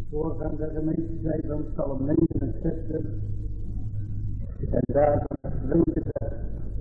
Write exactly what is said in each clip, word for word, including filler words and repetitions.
voorgaan der gemeente zij van Psalm negenenzestig en daar van het tweede vers.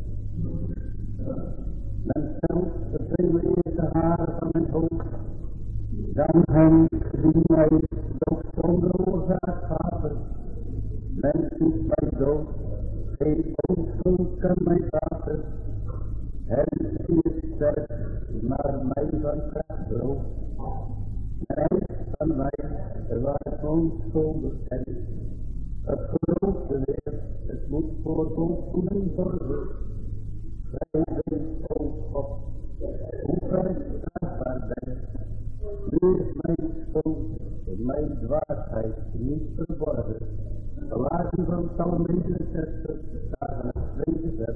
Men stelt de vele eerste haren van mijn hoofd, dan hem die mij nog zonder oorzaak haten. Men zoekt mij dood, geen onschuld kan mij baten. Hen die het sterk, maar mij van kracht berooft. En eist van mij, waar het onschuldig is. Het geloofde weer, het moet voor voldoening zorgen. Gij bent, o God, hoe ver ik strafbaar ben. Nu is mijn schuld, mijn dwaasheid niet verborgen. Laten van Psalm negenenzestig, daar van het tweede vers.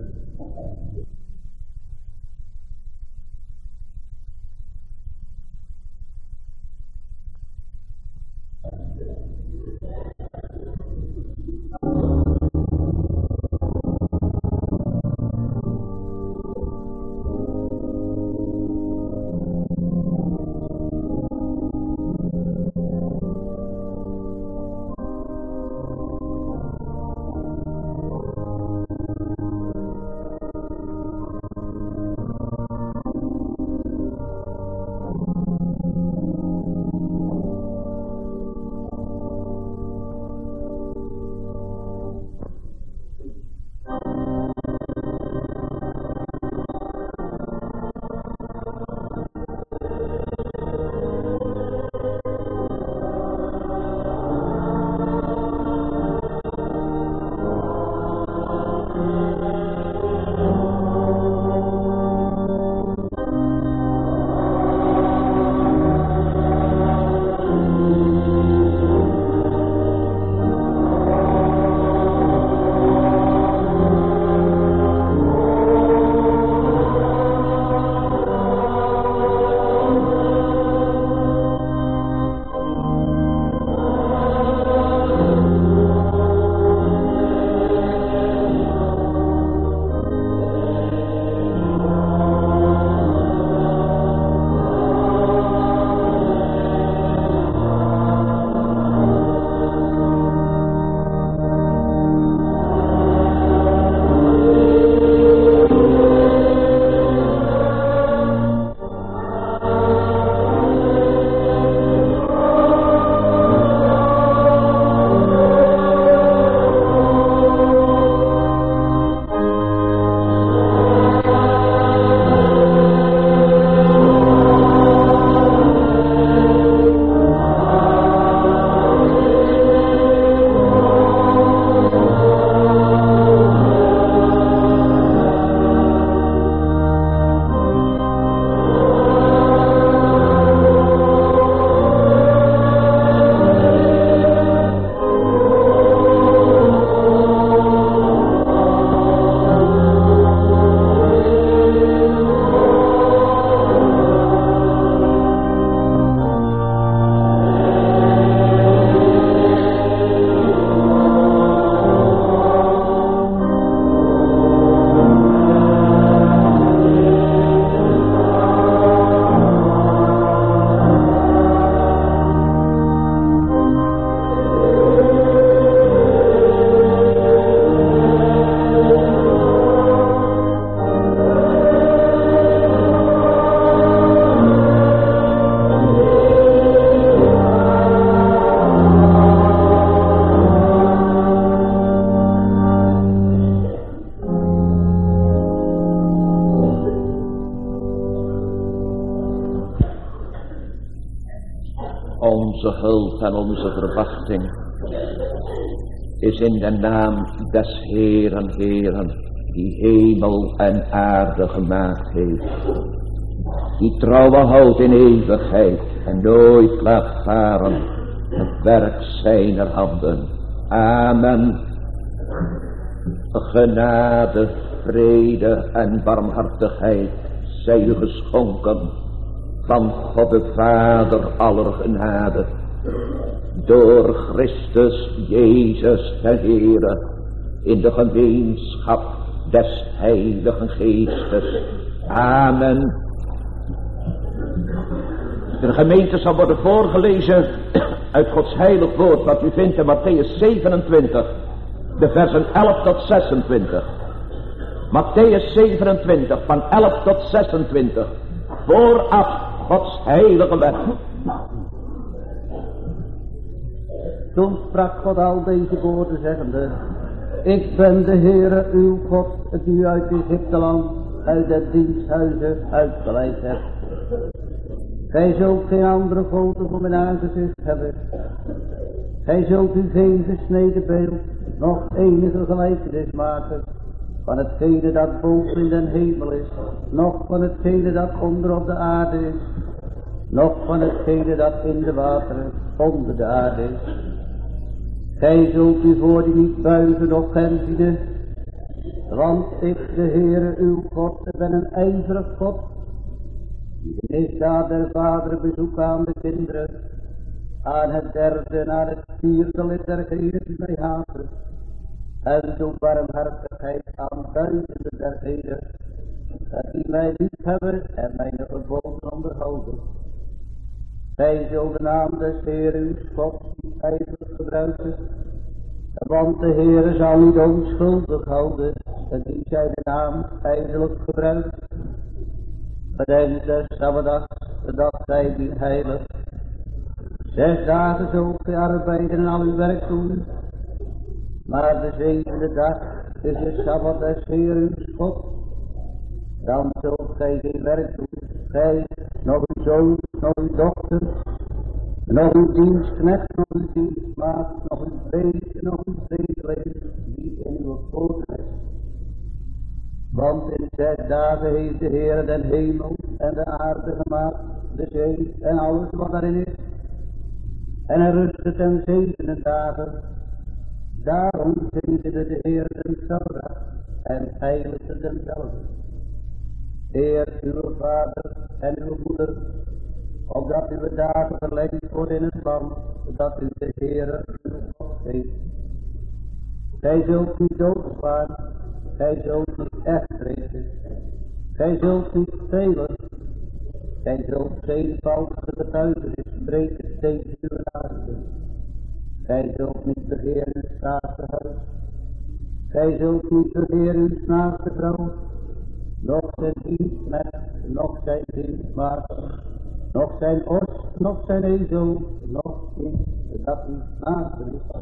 Onze hulp en onze verwachting is in de naam des Heeren, Heeren, die hemel en aarde gemaakt heeft, die trouwe houdt in eeuwigheid en nooit laat varen het werk zijner handen. Amen. Genade, vrede en barmhartigheid zij u geschonken van God de Vader aller genade, door Christus Jezus de Heere, in de gemeenschap des Heiligen Geestes. Amen. De gemeente zal worden voorgelezen uit Gods heilig woord, wat u vindt in Matthäus zevenentwintig, de versen elf tot zesentwintig. Matthäus zevenentwintig, van elf tot zesentwintig. Vooraf Gods heilige wet. Toen sprak God al deze woorden zeggende: ik ben de Heere uw God, het u uit Egypteland, uit het diensthuizen uitgeleid hebt. Gij zult geen andere goden voor mijn aangezicht hebben. Gij zult u geen gesneden beeld, nog enige gelijkenis maken van hetgene dat boven in den hemel is, noch van hetgene dat onder op de aarde is, noch van hetgene dat in de wateren onder de aarde is. Gij zult u voor die niet buigen of genzieden, want ik, de Heere uw God, ben een ijverig God, die de misdaad der vaderen bezoekt aan de kinderen, aan het derde en aan het vierde lid dergenen die mij haten, en doe barmhartigheid aan duizenden dergenen, dat die mij lief hebben en mijn geboden onderhouden. Gij zult de naam des Heeren uw Gods niet ijverig gebruiken, want de Heere zal niet onschuldig houden, en die zijn naam ijverlijk gebruikt. Bedenk des Sabbatdags, de dag zij die heilig. Zes dagen zult gij arbeiden en al uw werk doen, maar de zevende dag is de Sabbat des Heeren uw God. Dan zult gij geen werk doen, gij, nog uw zoon, nog uw dochter, nog uw dienstknecht, nog uw dienstmaagd, nog uw beest, nog uw zeegeling, die in uw poten is. Want in zes dagen heeft de Heer den hemel en de aarde gemaakt, de zee en alles wat daarin is. En hij rustte ten zevende dagen. Daarom zegende de Heer den Sabbat en heiligde denzelfde. Eer uw vader en uw moeder, opdat uw dagen verlengd worden in het land, dat u de Heere uw God heeft. Gij zult niet doodslaan, gij zult niet echtbreken, gij zult niet stelen, gij zult geen valse getuigenis spreken tegen uw naaste. Gij zult niet begeren uw naaste huis, gij zult niet begeren uw naaste vrouw, nog zijn dienstknecht, nog zijn dienstmaagd, nog zijn os, nog zijn ezel, nog kind dat uw naaste is.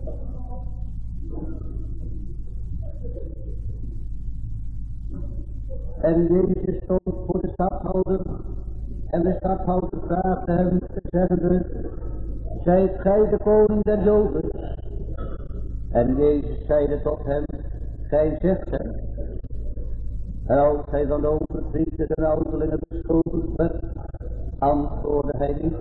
En Jezus stond voor de stadhouder, en de stadhouder vraagde hem, zeggende: zijt gij de koning der Joden? En Jezus zeide tot hem: gij zegt hem. En als hij van de overpriesters en ouderlingen beschuldigd werd, antwoordde hij niet.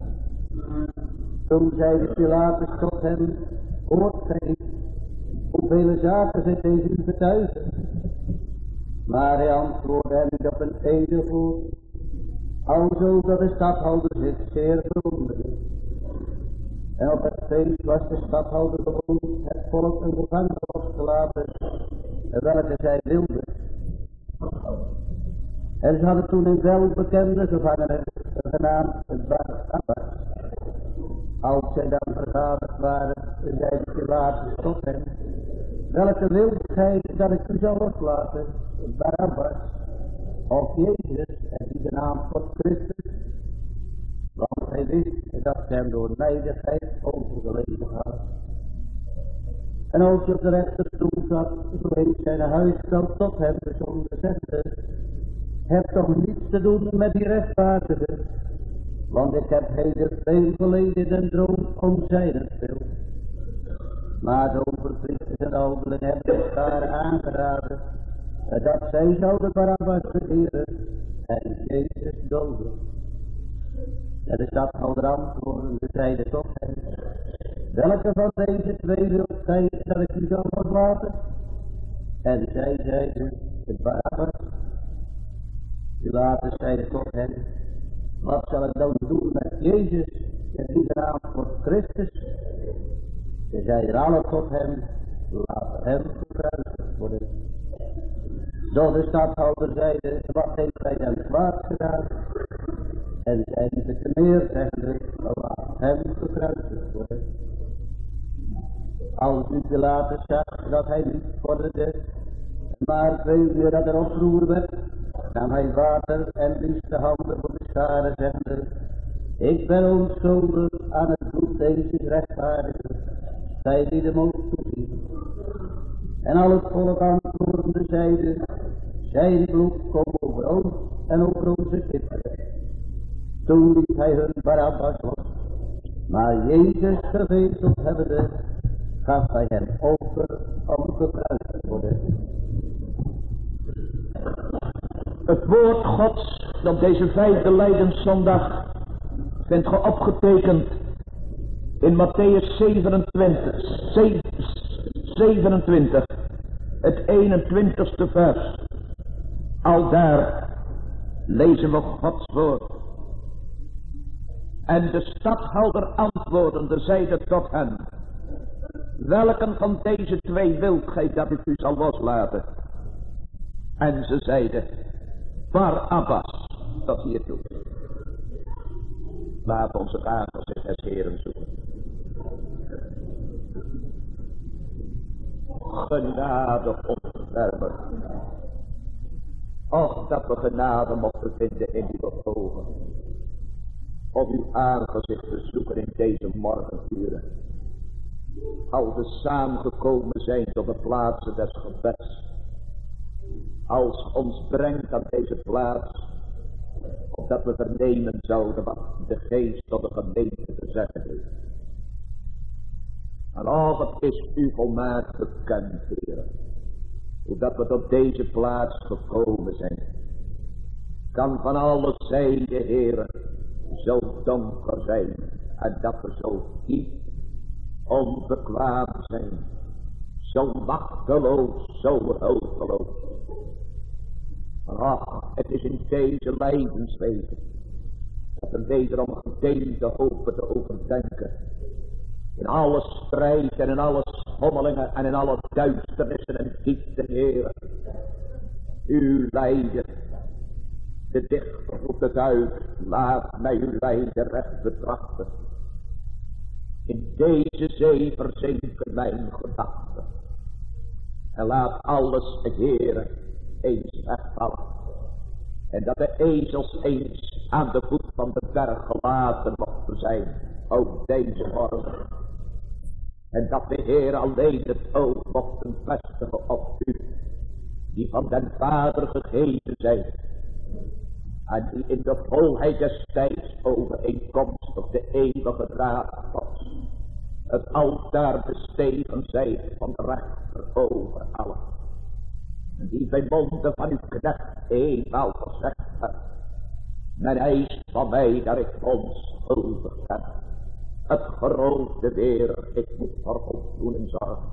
Toen zeide Pilatus tot hem: hoort gij niet hoeveel zaken zij tegen u betuigen? Maar hij antwoordde hem niet op een edel woord, alzo dat de stadhouder zich zeer verwonderde. En op het feest was de stadhouder gewoon het volk een gevangene losgelaten, welke zij wilden. En ze hadden toen een welbekende gevangene, genaamd Barabbas. Als zij dan vergaderd waren, zeide Pilatus tot hem: welke wilt gij dat ik u zal loslaten, Barabbas of Jezus, en die de naam God Christus? Want hij wist dat ze hem door nijdigheid overgeleverd had. En als hij op de rechterstoel zat, zo heeft zijn huisvrouw tot hem gezonden, zegde: heb toch niets te doen met die rechtvaardige, want ik heb heden veel geleden in den droom om zijnentwil. Maar de overpriesters en ouderlingen hebben elkaar aangeraden dat zij zouden Barabbas vereren en Jezus doden. En de stadhouder antwoordende zeide tot hem: welke van deze twee wilt gij dat ik u zal loslaten? En zij zeiden: Barabbas. Pilatus zeide tot hen: wat zal ik dan doen met Jezus, en die de naam voor Christus? Ze zeiden alle tot hem: laat hem gekruisigd worden. Doch de stadhouder zeide: wat heeft gij dan kwaad gedaan? En zijn ze te meer zeggende, laat hem gekruisigd worden. Als u Pilatus zag dat hij niet vorderde, maar veel meer dat er oproer werd, nam hij water en blies de handen voor de scharen, zeggende, ik ben onschuldig aan het bloed deze rechtvaardige, zij die de mocht toezien. En al het volk antwoordende zeide, zijn bloed kom over ons en over onze kinderen. Toen liet hij hun Barabbas los, maar Jezus gevezeld hebbende, gaf hij hem over om gekruisigd te worden. Het woord Gods op deze vijfde Lijdenszondag vindt ge opgetekend in Matthäus zevenentwintig, zevenentwintig, het eenentwintigste vers. Al daar lezen we Gods woord. En de stadhouder antwoordende zeide tot hen, welken van deze twee wilt gij dat ik u zal loslaten? En ze zeiden, Barabbas, dat hier toe. Laat onze aangezicht des Heeren zoeken. Genade ontfermen. Och, dat we genade mochten vinden in uw ogen. Om uw aangezicht te zoeken in deze morgenuren. Als we samengekomen zijn tot de plaatsen des gebeds. Als ons brengt aan deze plaats. Opdat we vernemen zouden wat de geest tot de gemeente te zeggen heeft. En of het is u volmaakt bekend, Heer. Hoe dat we tot deze plaats gekomen zijn. Kan van alles zijn, de Heer, zo donker zijn. En dat we zo diep onbekwaam zijn. Zo machteloos, zo hulpeloos. Ach, het is in deze lijdenswegen dat we wederom gedeelde hopen te overdenken. In alle strijd en in alle schommelingen en in alle duisternissen en diepte, Heer. Uw lijden, de dichter roept het uit, laat mij uw lijden recht betrachten. In deze zee verzinken mijn gedachten. En laat alles, Heer, eens wegvallen. En dat de ezels eens aan de voet van de berg gelaten mochten zijn. Ook deze morgen. En dat de Heer alleen het oog mochten vestigen op u. Die van den Vader gegeven zijn. En die in de volheid des tijds overeenkomstig de eeuwige raad Gods. Het altaar bestegen zijn van de rechter over allen. En die bij monden van uw knecht eenmaal gezegd hebt. Men eist van mij dat ik onschuldig ben. Het geroofde weer, ik moet voor voldoening zorgen.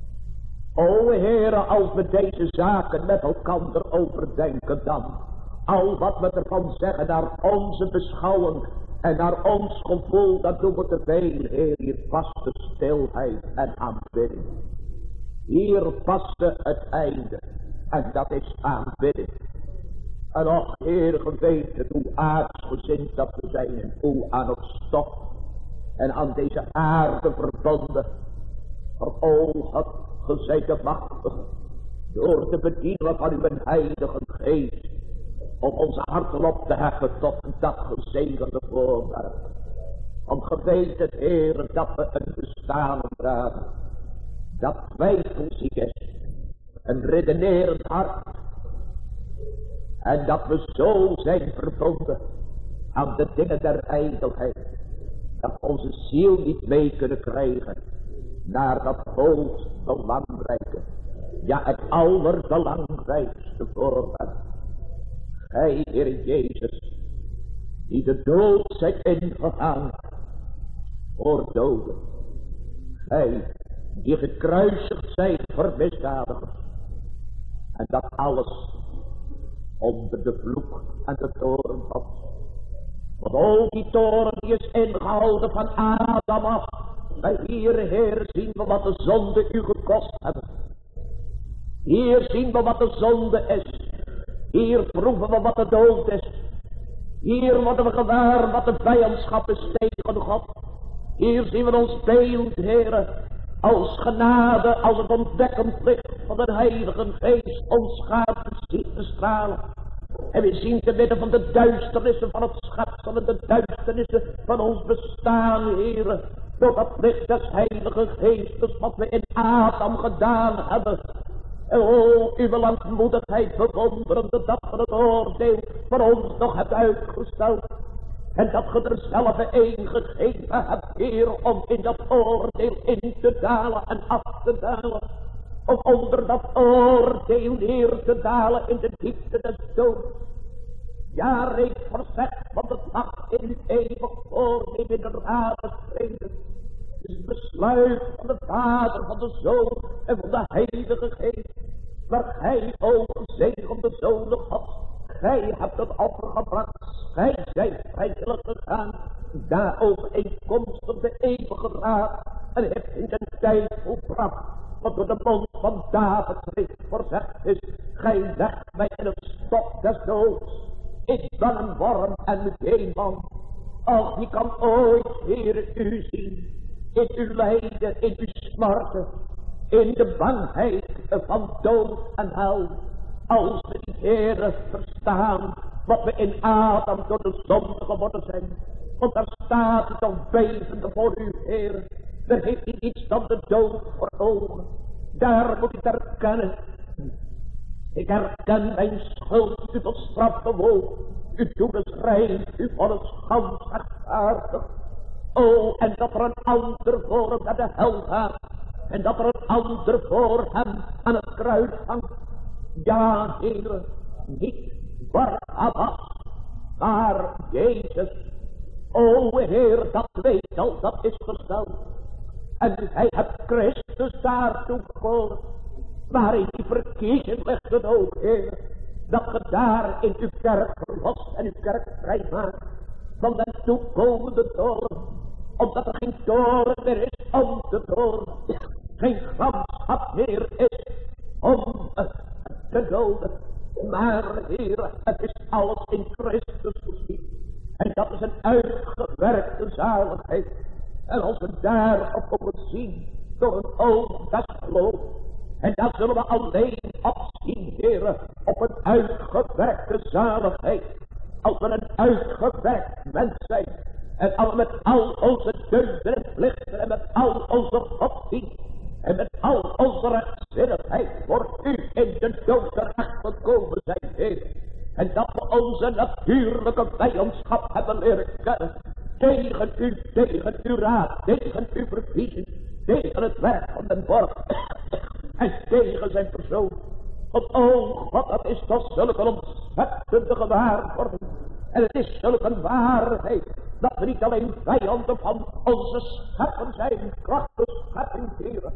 O Heere, als we deze zaken met elkaar overdenken dan. Al wat we ervan zeggen naar onze beschouwing en naar ons gevoel, dat doen we te veel, Heer. Hier past de stilheid en aanbidding. Hier past het einde. En dat is aanbidding. En och, Heer, geweten hoe aardsgezind dat we zijn. En hoe aan het stof. En aan deze aarde verbonden. Maar o, het gezegde machtig. Door te bedienen van uw heilige geest. Om onze harten op te heffen tot dat gezegende voorwerp. Om geweten, Heer, dat we een bestaan dragen. Dat twijfelziek is. Een redenerend hart. En dat we zo zijn verbonden aan de dingen der ijdelheid. Dat onze ziel niet mee kunnen krijgen naar dat hoogst belangrijke. Ja, het allerbelangrijkste voorwerp. Gij, Heer Jezus, die de dood zijt ingegaan voor doden. Gij, die gekruisigd zijt voor misdadigers. En dat alles onder de vloek en de toren valt. Want ook die toren die is ingehouden van Adam af. En hier, Heer, zien we wat de zonde u gekost hebben. Hier zien we wat de zonde is. Hier proeven we wat de dood is. Hier worden we gewaar wat de vijandschap is tegen God. Hier zien we ons beeld, Heere, als genade, als het ontdekkend licht van de Heilige Geest ons gaat zien te stralen. En we zien te midden van de duisternissen van het schepsel en de duisternissen van ons bestaan, Heere, door dat licht des Heilige Geestes wat we in Adam gedaan hebben. En o, uw langmoedigheid bewonderende dat van het oordeel voor ons nog hebt uitgesteld. En dat ge er zelf een gegeven hebt, Heer, om in dat oordeel in te dalen en af te dalen. Om onder dat oordeel neer te dalen in de diepte des doods. Ja, reeds verzegd van de dag in uw eeuwig voorneem in de raad vrede. Dus het besluit van de Vader, van de Zoon en van de Heilige Geest. Maar gij, o gezegende Zoon God, gij hebt het offer gebracht. Gij zijt vrijwillig gegaan. Daar overeenkomstig de eeuwige raad. En hebt in de tijd volbracht. Wat door de mond van David reeds voorzegd is. Gij legt mij in het stok des doods. Ik ben een worm en geen man. Och, wie kan ooit, Heere, u zien. In uw lijden, in uw smarten. In de bangheid van dood en hel. Als we die Heere verstaan. Wat we in Adam door de zonde geworden zijn. Want daar staat het al bevende voor u, Heere. Daar heeft hij niets dan de dood voor ogen. Daar moet ik erkennen. Ik herken mijn schuld, u tot straf bewoog. U toebeschrijft, u voor het schans rechtvaardig. O, en dat er een ander voor hem naar de hel gaat. En dat er een ander voor hem aan het kruis hangt. Ja, Heere, niet Barabbas, maar Jezus. O, Heer, dat weet al, dat is gesteld. En hij hebt Christus daartoe gekozen. Maar in die verkiezing ligt het ook, Heer, dat ge daar in uw kerk verlost en uw kerk vrijmaakt van de toekomende toren. Omdat er geen toren meer is om te toren. Geen gramschap meer is om te doden. Maar, Heer, het is alles in Christus geschied. En dat is een uitgewerkte zaligheid. En als we daarop mogen zien, door een oog des geloof. En dan zullen we alleen afzien, Heere, op een uitgewerkte zaligheid. Als we een uitgewerkt mens zijn. En al met al onze deugden en plichten en met al onze godsdienst. En met al onze rechtzinnigheid voor u in de dood terecht gekomen zijn, Heer. En dat we onze natuurlijke vijandschap hebben leren kennen. Tegen u, tegen uw raad, tegen uw verkiezing, tegen het werk van den borg. En tegen zijn persoon. Want oh God, dat is toch zulke ontzettende gewaarwording. En het is zulke waarheid. Dat we niet alleen vijanden van onze scheppen zijn. Krachten schepping, Heer.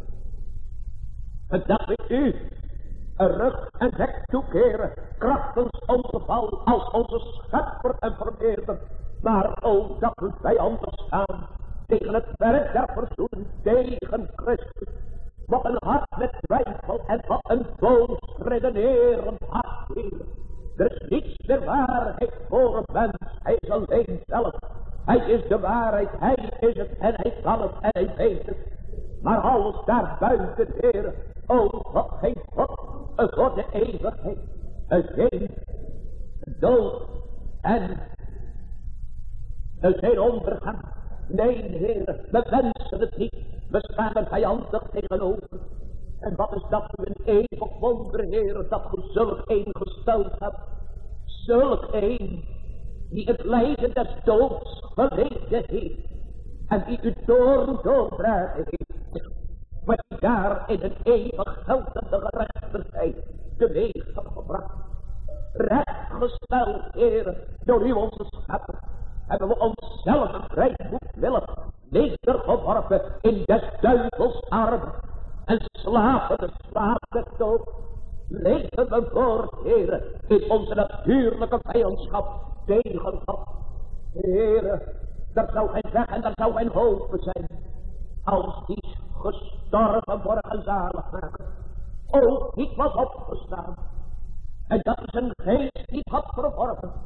En dat we u een rug en nek toekeren. Krachtens onze val als onze schepper en vermeerder. Maar ook dat we vijanden staan. Tegen het werk der verzoening. Tegen Christus. Wat een hart met twijfel en wat een boos redenerend hart, Heer. Er is niets de waarheid voor een mens. Hij is alleen zelf. Hij is de waarheid. Hij is het en hij kan het en hij weet het. Maar alles daarbuiten, Heer. O God, geen God. Voor de eeuwigheid. Geen dood en geen ondergang. Nee, Heer, we wensen het niet. We staan er vijandig tegenover. En wat is dat voor een eeuwig wonder, Heer, dat ge zulk een gesteld hebt. Zulk een die het lijden des doods geleden heeft. En die uw toorn doordragen heeft. Maar die daar in een eeuwig geldende gerechtigheid teweeg heeft gebracht. Rechtgesteld, Heer, door u onze schepper. Hebben we onszelf een vrijmoed willen nedergeworpen in des duivels armen. En slaven de slaaf des dood. Leven we voort, Heere, in onze natuurlijke vijandschap tegen God. Heere, daar zou geen weg en daar zou geen hoop zijn. Als die gestorven worden en zalig maken. Ook niet was opgestaan. En dat is een geest die had verworven.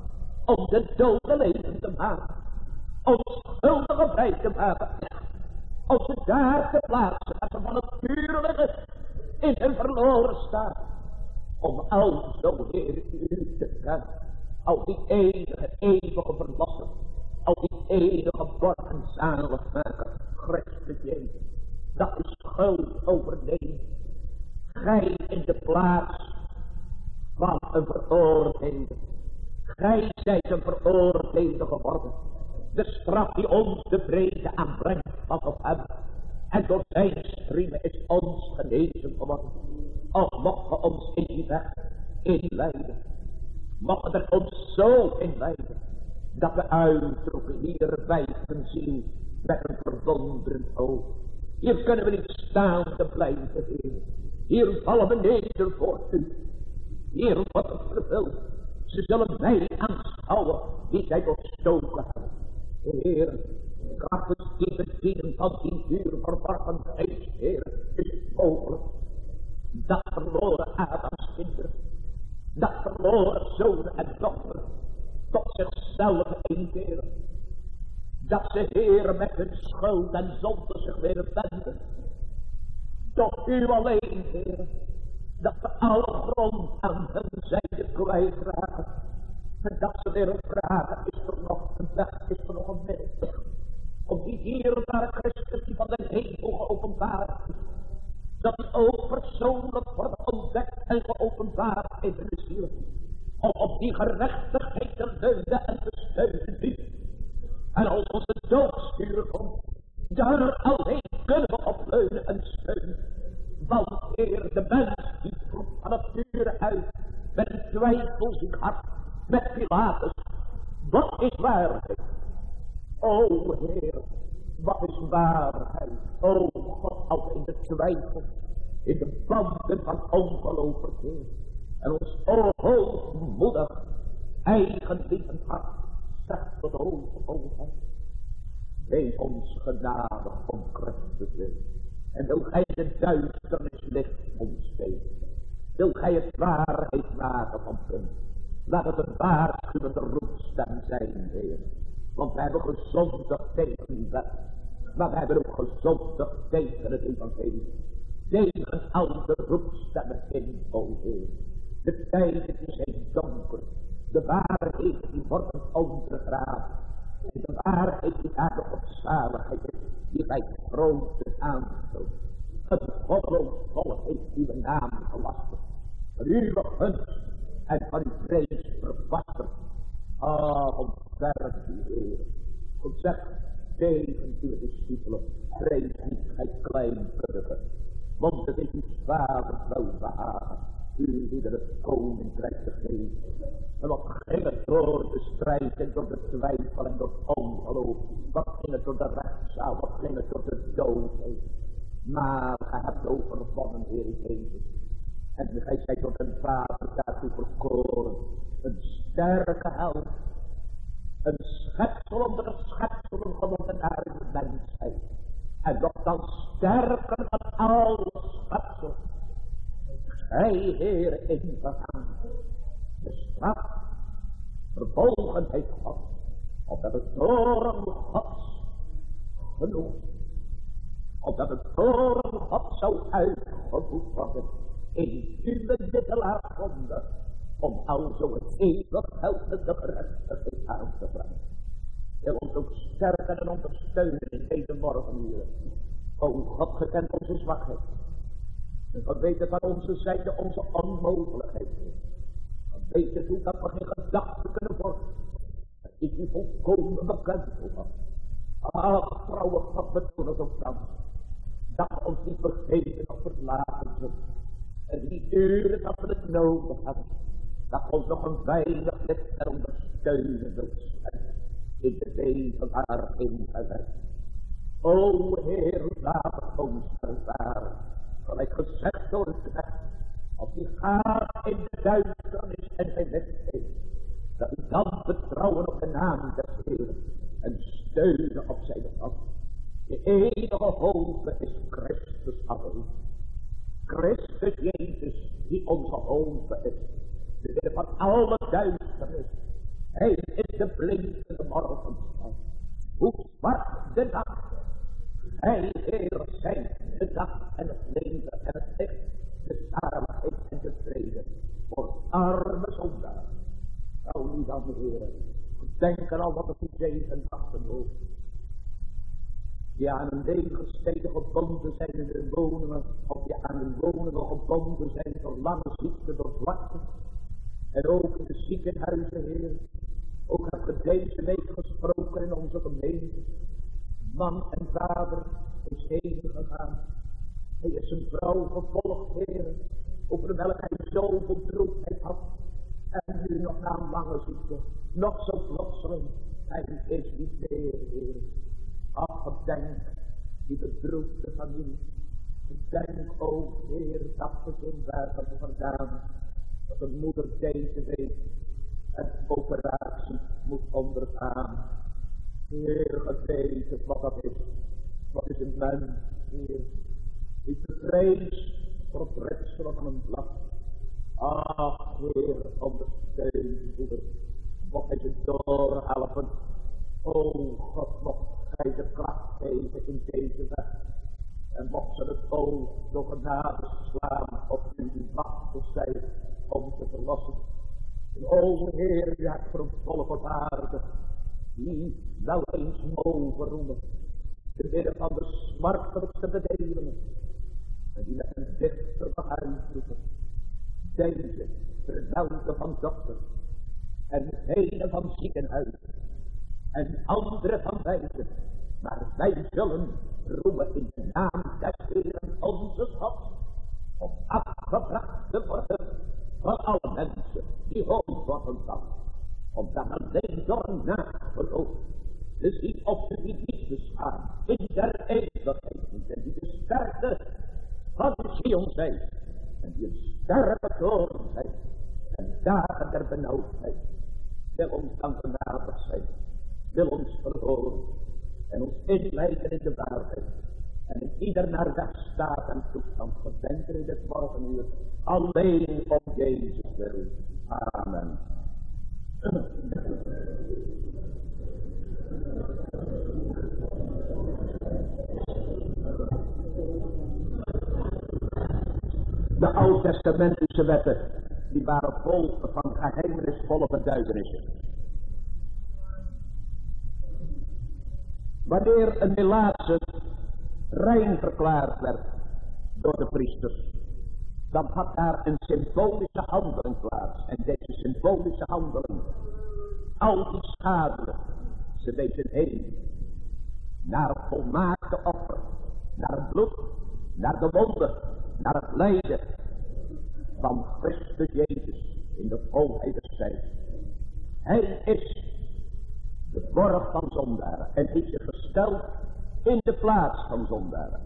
om de dode leven te maken, ons schuldige vrij te maken, om ze daar te plaatsen, dat ze van het purelijke in hun verloren staat, om al zo Heer u te kennen, al die enige, eeuwige verlosser, al die enige borg en zaligmaker, Christus Jezus, dat is schuld overneemt, gij in de plaats van een veroordeelde. Gij zijt een veroordeelde geworden. De straf die ons de vrede aanbrengt was op hem. En door zijn striemen is ons genezen geworden. Och, mocht ons in die weg inleiden. Mocht er ons zo inleiden. Dat we uitroepen, hier wijken ziel met een verwonderend oog. Hier kunnen we niet staan te blijven, Heer. Hier vallen we neder voor u. Hier wordt het vervuld. Ze zullen mij aanschouwen die zij doorstoken hebben. Heer, krachtens die bedienen van die vuur verworpen geest, Heer, is het mogelijk. Dat verloren Adams kinderen, dat verloren zonen en dochteren, tot zichzelf inkeren. Dat ze, Heer, met hun schuld en zonde zich weer wenden. Tot u alleen, Heer, dat we alle grond aan hun zijde kwijtraken. En dat ze weer vragen, is er nog een weg, is er nog een middel. Om die dierbare Christus die van de hemel geopenbaard is. Dat die ook persoonlijk wordt ontdekt en geopenbaard in de ziel. Om op die gerechtigheid te leunen en te steunen dient. En als onze doodstuur komt, daar alleen kunnen we op leunen en steunen. Want Heer, de mens die roept van nature uit, met een twijfelziek hart, met Pilatus, wat is waarheid? O Heer, wat is waarheid? O God, als we in de twijfel, in de banden van ongeloof verkeerd, en ons o hoogmoedig, eigenlievend hart, zegt tot hoge volheid. Wees ons genadig om Christus wil. En wil gij de duisternis licht ons geven. Wil gij het waarheid maken van punt. Laat het een waarschuwende roepstem zijn, Heer. Want wij hebben gezondigd tegen uw wet. Maar wij hebben ook gezondigd tegen het evangelie. Tegen al de roepstemmen in, o Heer. De tijden die zijn donker. De waarheid die wordt ondergraven. En de waarheid die daar op zaligheid is, die bij grote aanstoot. Het goddeloos volk heeft uw naam gelasterd. Van uw gunst en van uw vrees verbasterd. Ah, ontferm u, Heer. Goed zeg tegen uw discipelen, vrees niet, gij kleinkundige. Want het is uw vaders welbehagen, u die er het koninkrijk te geven. En wat ging het door de strijd en door de twijfel en door het ongeloof. Wat ging het door de rechtszaal, wat ging het door de doodheid. Maar gij hebt overwonnen, Heer Jezus. En gij zijt door een vader daartoe verkoren. Een sterke held. Een schepsel onder de schepselen geworden naar de mensheid. En nog dan sterker dan alle schepselen. Gij, Heer, ingegaan. De straf, vervolgenheid God, opdat het toren Gods genoeg, opdat het toren God zou uitgevoerd worden in uw middelaar zonde, om alzo het eeuwig heldende gerechtigheid aan te brengen. Wil ons ook sterken en ondersteunen in deze morgenuren. O God, gekend onze zwakheid. En God weet het aan onze zijde onze onmogelijkheid is. God weet het hoe dat we geen gedachten kunnen vormen. Dat ik u volkomen bekend voor. Ah, trouwe God, betoon het ook Frans. Dat we ons niet vergeten of verlaten zullen. En die uren dat we het nodig hebben. Dat we ons nog een weinig licht en ondersteunen wilt zijn. In de leven waar ingewerkt. O Heer, laat het ons ervaren. Gelijk gezegd door het knecht. Als die gaat in de duisternis en zijn licht heeft. Dat u dan vertrouwen op de naam des Heeren. En steunen op zijn hand. De enige hoop is Christus alleen. Christus Jezus die onze hoop is. De midden van alle duisternis. Hij is de blinkende morgenstad. Hoe zwart de nacht. Hij, Heer, zijn de dag en het leven en het licht, de zaligheid en de vrede voor arme zondaar. Nou, nu dan, Heer, denk er al wat op die zeven nachten hoofd. Die aan een lege steden gebonden zijn in hun woningen, of die aan hun woningen gebonden zijn door lange ziekte, door zwakte. En ook in de ziekenhuizen, Heer. Ook heb ik deze week gesproken in onze gemeente. Man en vader is heen gegaan. Hij is zijn vrouw gevolgd, Heer, over welke hij zoveel droefheid had. En nu nog na een lange ziekte, nog zo plotseling, hij is niet meer, Heer. Ach, gedenk die bedroefde familie. Gedenk ook, Heer, dat gezin waar we verdaan. Dat de moeder deze week een operatie moet ondergaan. Heer, geweten wat dat is. Wat is een mens, Heer? Niet de vrees voor het ritselen van een blad. Ach, Heer, ondersteun, moeder. Mocht hij ze doorhelpen. O God, mocht gij de kracht geven in deze weg. En mocht ze het oog door genade slaan op u die machtig zijn om te verlossen. En o Heer, u hebt voor een volk op aarde die wel eens mogen roemen. Te midden van de smartelijkste bedelingen. En die met een dichter mag uitroepen. Deze verwelken van dokters. En vele van ziekenhuizen. En andere van wijzen. Maar wij zullen roemen in de naam des Heeren onze God. Om afgebracht te worden van alle mensen die hoog worden van. Omdat alleen door een nageloof de ziet op de niet bestaan in der eeuwigheid. En die de sterkte van Sion zijn. En die een sterke toren zijn. En dagen der benauwdheid. Wil ons dan genadig zijn. Wil ons verhoren. En ons inleiden in de waarheid. En in ieder naar weg staat en toestand gedenken in het morgenuur. Alleen om Jezus wil. Amen. De oud-testamentische wetten, die waren vol van geheimenisvolle beduidenissen. Wanneer een melaatse rein verklaard werd door de priesters, dan had daar een symbolische handeling plaats. En deze symbolische handeling, al die schade, ze wezen heen naar het volmaakte offer, naar het bloed, naar de wonden, naar het lijden van Christus Jezus in de volheid des zijns. Hij is de borg van zondaren en heeft zich gesteld in de plaats van zondaren.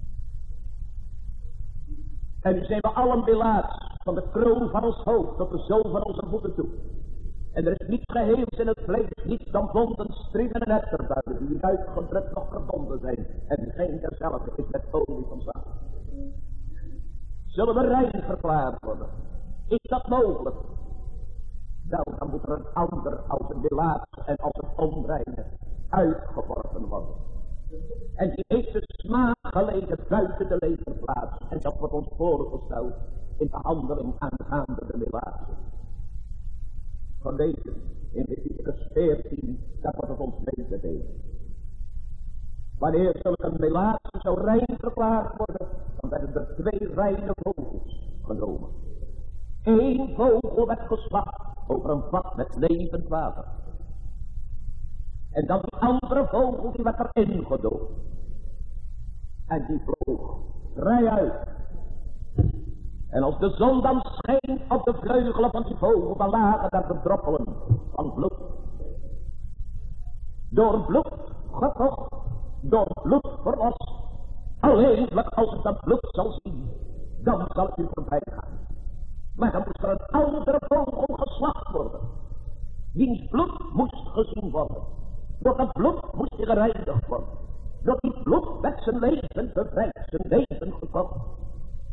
En nu zijn we allen belaats van de kroon van ons hoofd tot de zool van onze voeten toe. En er is niets geheels in het vlees, niets dan wonden, striemen en etterbuilen, die uitgedrukt nog verbonden zijn. En geen derzelfde is met olie van zaad. Zullen we rein verklaard worden? Is dat mogelijk? Wel, dan moet er een ander als een melaats en als een onreine uitgeworpen worden. En die heeft de smaak geleden buiten de legerplaats. En dat wordt ons voorgesteld in de handeling aangaande de melaatsen. Gelezen in Leviticus veertien, daar wordt het ons meegedeeld. Wanneer zulke melaatsen zo rein verklaard worden, dan werden er twee reine vogels genomen. Eén vogel werd geslacht over een vat met levend water. En dan die andere vogel die werd erin gedoopt. En die vloog vrij uit. En als de zon dan scheen op de vleugelen van die vogel, dan lagen daar de droppelen van bloed. Door bloed gekocht, door bloed verlost. Alleenlijk als ik dat bloed zal zien, dan zal het u voorbij gaan. Maar dan moest er een andere vogel geslacht worden. Wiens bloed moest gezien worden. Door dat bloed moest hij gereinigd worden. Door die bloed werd zijn leven bevrijd, zijn leven gekocht.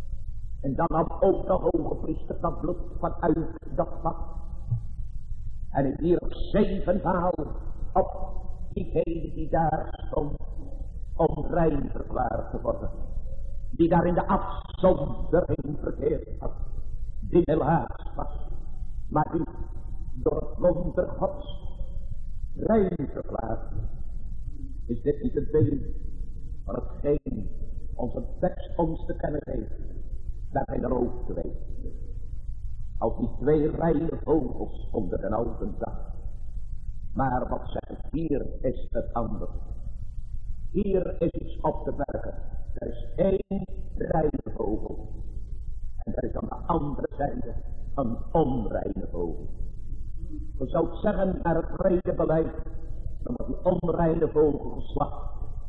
En dan nam ook de hoge priester dat bloed vanuit dat vat. En ik wierp zevenmaal op diegene die daar stond om rein verklaard te worden. Die daar in de afzondering verkeerd had. Die helaas was. Maar die door het wonder Gods rein verklaard. Is dit niet het beeld van hetgeen onze tekst ons te kennen geeft? Dat hij er ook twee. Als die twee reine vogels onder de oude dag. Maar wat zegt hier is het anders. Hier is iets op te merken. Er is één reine vogel. En er is aan de andere zijde een onreine vogel. We zouden zeggen naar het vrede beleid. Dan wordt die onreine vogel geslacht.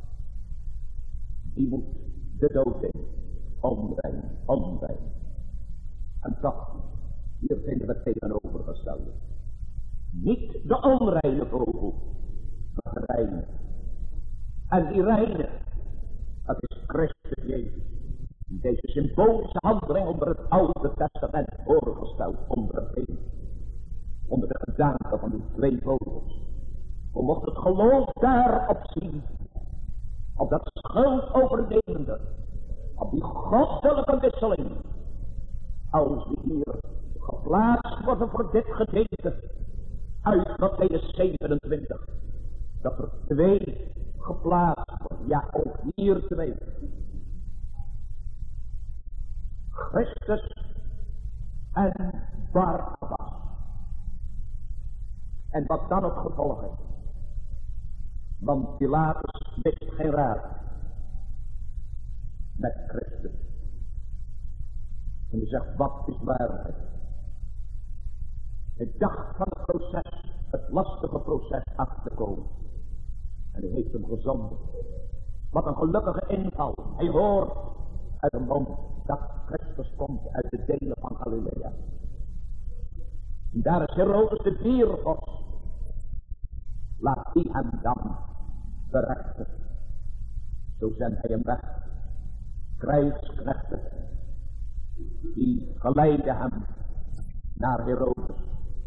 Die moet de dood in. Onrein, onrein. En toch, hier vinden we het tegenovergestelde. Niet de onreine vogel, maar de reine. En die reine, dat is Christus Jezus. Die deze symbolische handeling onder het Oude Testament voorgesteld ondervindt. Onder de gedaante van die twee vogels. We mochten het geloof daarop zien. Op dat schuld overnemende. Op die goddelijke wisseling. Als die hier geplaatst worden voor dit gedeelte. Uit Mattheüs zevenentwintig. Dat er twee geplaatst worden. Ja, ook hier twee. Christus en Barabbas. En wat dan het gevolg is. Want Pilatus wist geen raad met Christus. En hij zegt, wat is waarheid? Hij dacht van het proces, het lastige proces af te komen. En hij heeft hem gezonden. Wat een gelukkige inval. Hij hoort uit een mond dat Christus komt uit de delen van Galilea. En daar is Herodes de diervos. Laat die hem dan berechten. Zo zendt hij hem weg. Krijgsknechten. Die geleiden hem naar Herodes.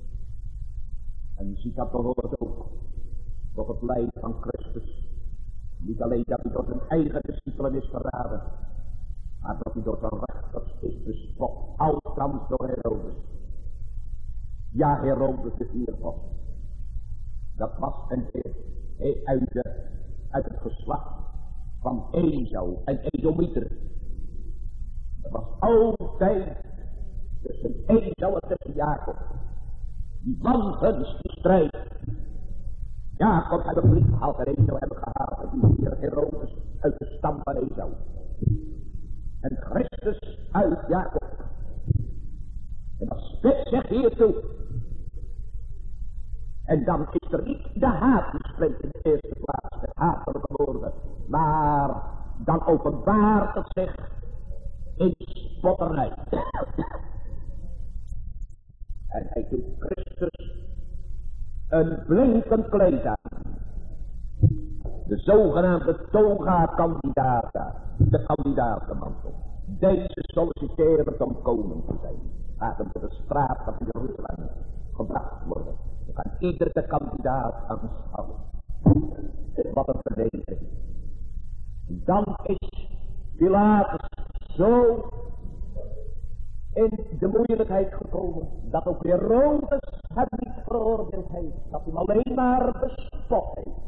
En ziet dat behoort ook tot het lijden van Christus. Niet alleen dat hij door zijn eigen discipelen is verraden. Maar dat hij door zijn rechters is bespot. Althans door Herodes. Ja, Herodes de viervos. Dat was een heer uit, de, uit het geslacht van Esau en Edomieter. Dat was altijd tussen Esau en tussen Jacob. Die wangunstige strijd. Jacob hebben we niet gehaald en Esau hebben gehaald. En die hier Herodes uit de stam van Esau. En Christus uit Jacob. En dat spitst zich hiertoe. En dan is er niet de haat die spreekt in de eerste plaats, met hatelijke woorden. Maar dan openbaart het zich in spotternij. En hij doet Christus een blinkend kleed aan. De zogenaamde toga-kandidaat daar. De kandidatenmantel. Deze solliciteren om koning te zijn. Laat hem door de straat van Jeruzalem gebracht worden. Dan kan iedere kandidaat aanschouwen. Wat een verdediging. Dan is Pilatus zo in de moeilijkheid gekomen. Dat ook Herodes hem niet veroordeeld heeft. Dat hij hem alleen maar bespot heeft.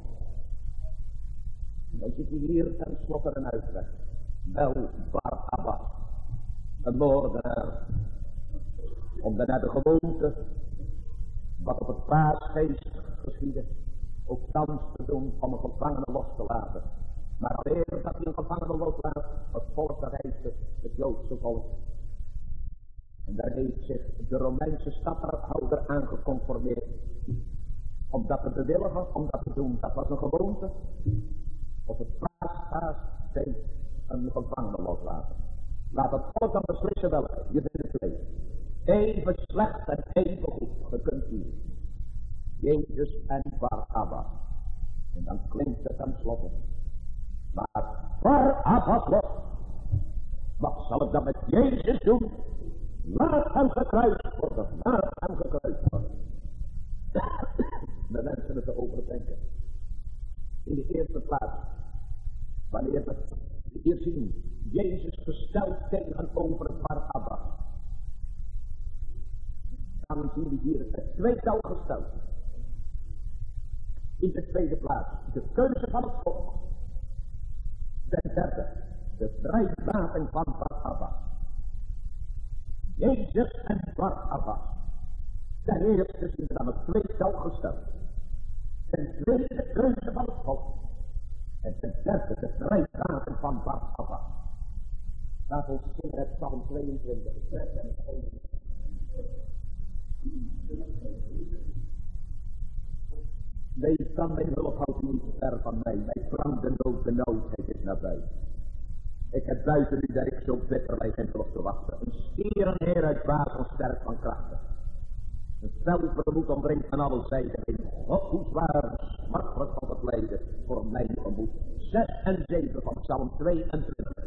Dan zit hij hier tenslotte een uitweg. Wel Barabbas. Een moordenaar. Om dan naar de gewoonte. Wat op het paasfeest geschiedde. Ook thans te doen om een gevangene los te laten. Maar alleen dat hij een gevangene loslaat. Het volk dat heet het, het Joodse volk. En daar heeft zich de Romeinse stadhouder aan geconformeerd. Om dat te bewilligen, om dat te doen. Dat was een gewoonte. Op het paasfeest een gevangene loslaten. Laat het volk dan beslissen welke. Je bent het twee. Even slecht en even goed. Je kunt kiezen. Jezus en Barabbas. En dan klinkt het tenslotte. Maar Barabbas los. Wat zal ik dan met Jezus doen? Laat hem gekruist worden. Laat hem gekruist worden. hersenen te overdenken. In de eerste plaats, wanneer we hier zien, Jezus gesteld tegenover Barabbas, dan zien we hier het tweetal gesteld. In de tweede plaats, de keuze van het volk. Ten derde, de vrijlating van Barabbas. Jezus en Barabbas. Ten eerste zien we dan het tweetal gesteld. Ten tweede, de keuze van het volk. En ten derde, de vrijlating van Barabbas. Laten we zingen het Psalm tweeëntwintig. Wees dan mijn hulp, houd u niet ver van mij. Mijn brandende nood, de noodheid is nabij. Ik heb buiten u dat ik zo bitter mij geen hulp te wachten. Een stier en heer uit Basel sterk van krachten. Een fel vermoed omringt van alle zijden. In God hoe zwaar, smartelijk van het lijden voor mij vermoed. Zes en zeven van Psalm tweeëntwintig.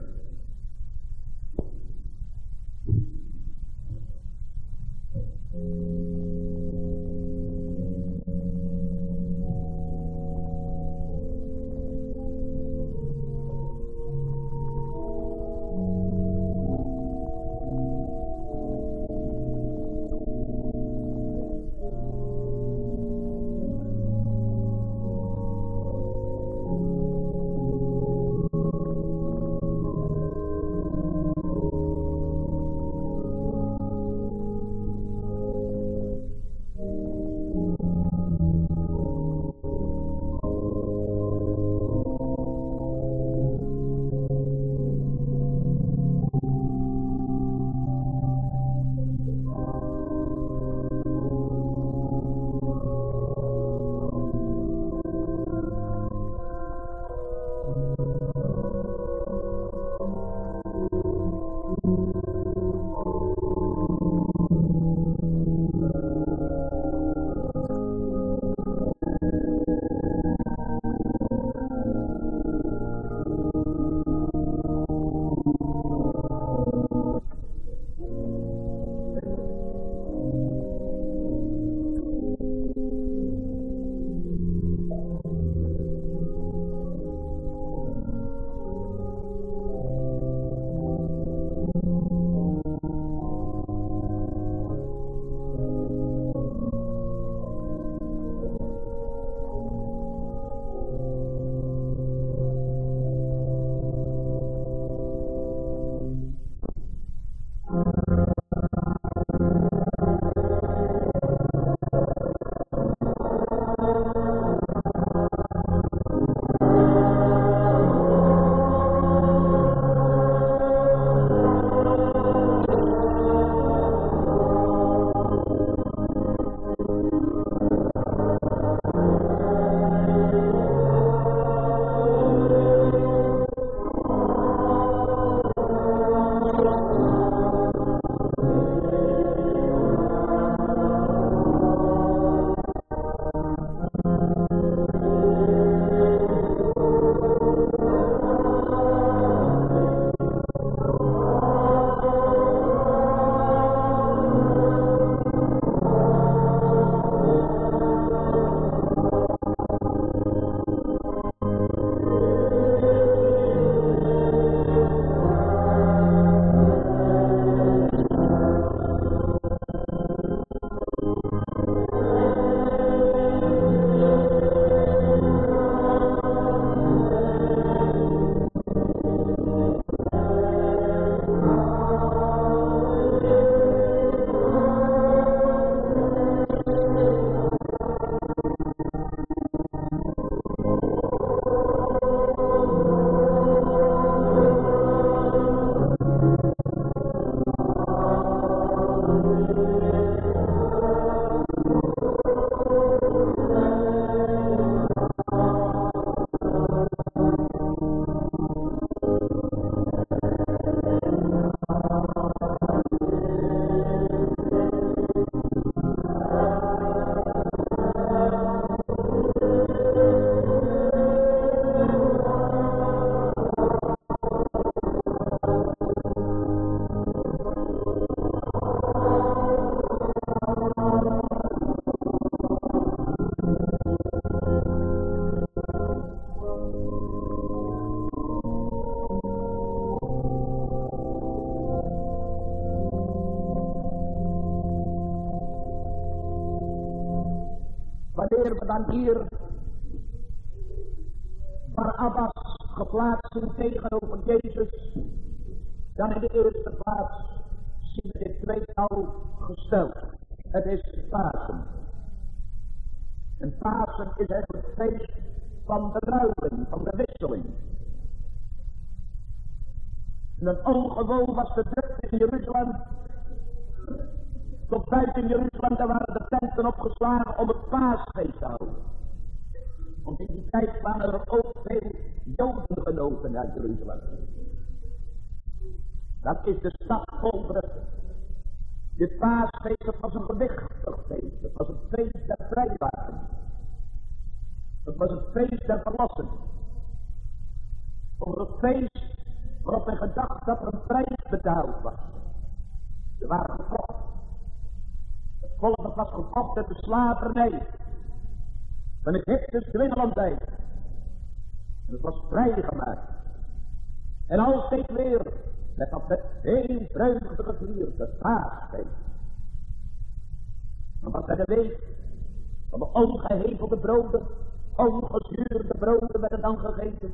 we dan hier Barabbas geplaatst zien tegenover Jezus, dan in de eerste plaats zien we dit tweetal gesteld. Het is Pasen. En Pasen is eigenlijk het feest van de ruiling, van de wisseling. En een ongewoon was de drukte in Jeruzalem. Tot buiten Jeruzalem, daar waren de tenten opgeslagen om het paasfeest te houden. Want in die tijd waren er ook veel Joden genoten uit Jeruzalem. Dat is de stad Golderen. Dit paasfeest, dat was een gewichtig feest. Het was het feest der vrijlating. Het was het feest der verlossing. Over het feest waarop men gedacht dat er een prijs betaald was. Ze waren gekocht. Het volk dat was gekocht uit de slavernij. Van Egypte's dwingelandij. En het was vrijgemaakt. En al steeds weer met dat met heel vreugde gevierd, het paasfeest. Maar wat bij de week van de ongehevelde broden, ongezuurde broden werden dan gegeten.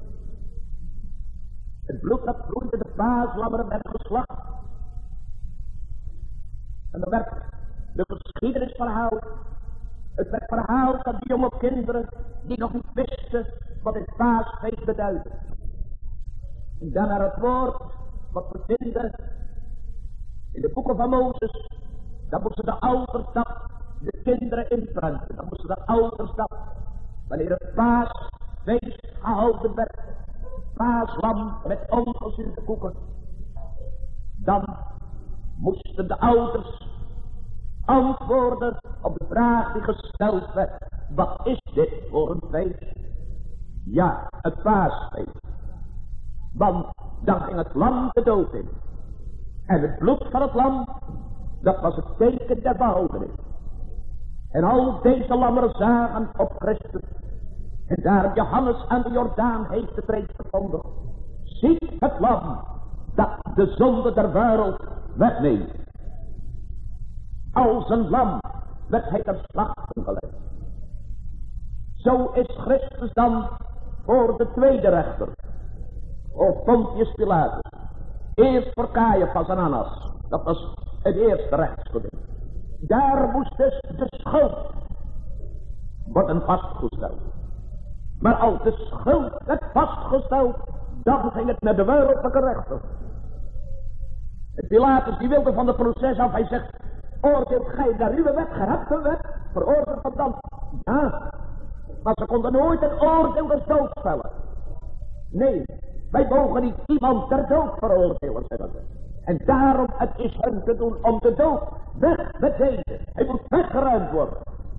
Het bloed dat vloeide, de paaslammeren werden geslacht. En dan werd de geschiedenis verhaald. Het werd verhaald aan die jonge kinderen die nog niet wisten wat het paasfeest beduidde. En dan naar het woord wat we vinden in de boeken van Mozes. Dan moesten de ouders dat de kinderen inpranten. Dan moesten de ouders dat wanneer het paasfeest gehouden werd. Paaslam met ongezuurde koeken. Dan moesten de ouders antwoorden op de vraag die gesteld werd. Wat is dit voor een feest? Ja, het paasfeest. Want dan ging het lam de dood in. En het bloed van het lam, dat was het teken der behoudenis. En al deze lammeren zagen op Christus. En daar Johannes aan de Jordaan heeft het reeds verkondigd. Ziet het lam dat de zonde der wereld wegneemt. Als een lam werd hij ter slachten gelegd. Zo is Christus dan voor de tweede rechter. Of Pontius Pilatus. Eerst voor Caiaphas en Annas. Dat was het eerste rechtsgeding. Daar moest dus de schuld worden vastgesteld. Maar als de schuld werd vastgesteld, dan ging het naar de wereldlijke rechter. En Pilatus die wilde van het proces af. Hij zegt, oordeelt gij naar uw wet, gerechte wet, veroordeeld van dan. Ja, maar ze konden nooit een oordeel des doods vellen. Nee, wij mogen niet iemand ter dood veroordelen, zeggen ze. En daarom, het is hun te doen om de dood weg met deze. Hij moet weggeruimd worden.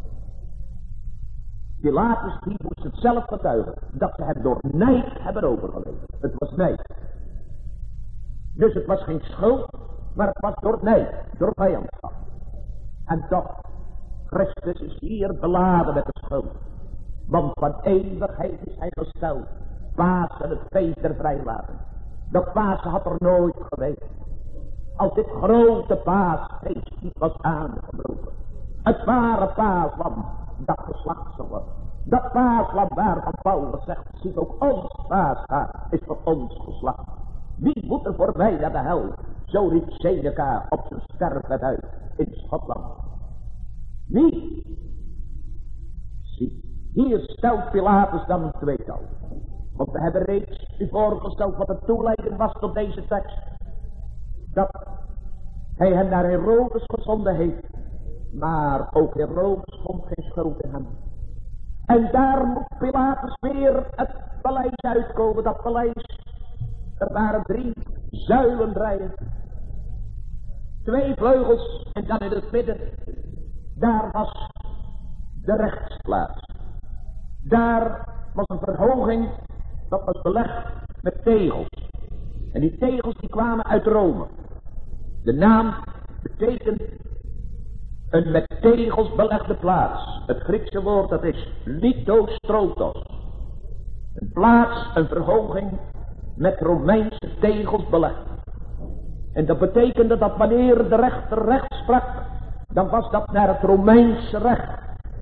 Pilatus die moest het zelf getuigen, dat ze hem door nijd hebben overgeleverd. Het was nijd. Dus het was geen schuld, maar het was door nijd, door vijandschap. En toch, Christus is hier beladen met de schuld. Want van eeuwigheid is hij gesteld. Pasen, het feest der vrijlating. Dat Pasen had er nooit geweest. Als dit grote paasfeest niet was aangebroken. Het ware paaslam dat geslacht zou worden. Dat paaslam waarvan Paulus zegt, ziet ook ons paashaar is voor ons geslacht. Wie moet er voor mij naar de hel? Zo riep Seneca op zijn sterfbed uit in Schotland. Wie? Zie, hier stelt Pilatus dan een tweetal. Want we hebben reeds u voorgesteld wat de toeleiding was tot deze tekst. Dat hij hem naar Herodes gezonden heeft. Maar ook Herodes vond geen schuld in hem. En daar moet Pilatus weer het paleis uitkomen. Dat paleis, er waren drie zuilen rijden. Twee vleugels en dan in het midden. Daar was de rechtsplaats. Daar was een verhoging, dat was belegd met tegels. En die tegels die kwamen uit Rome. De naam betekent een met tegels belegde plaats. Het Griekse woord dat is lithostrotos. Een plaats, een verhoging met Romeinse tegels belegd. En dat betekende dat wanneer de rechter recht sprak, dan was dat naar het Romeinse recht. En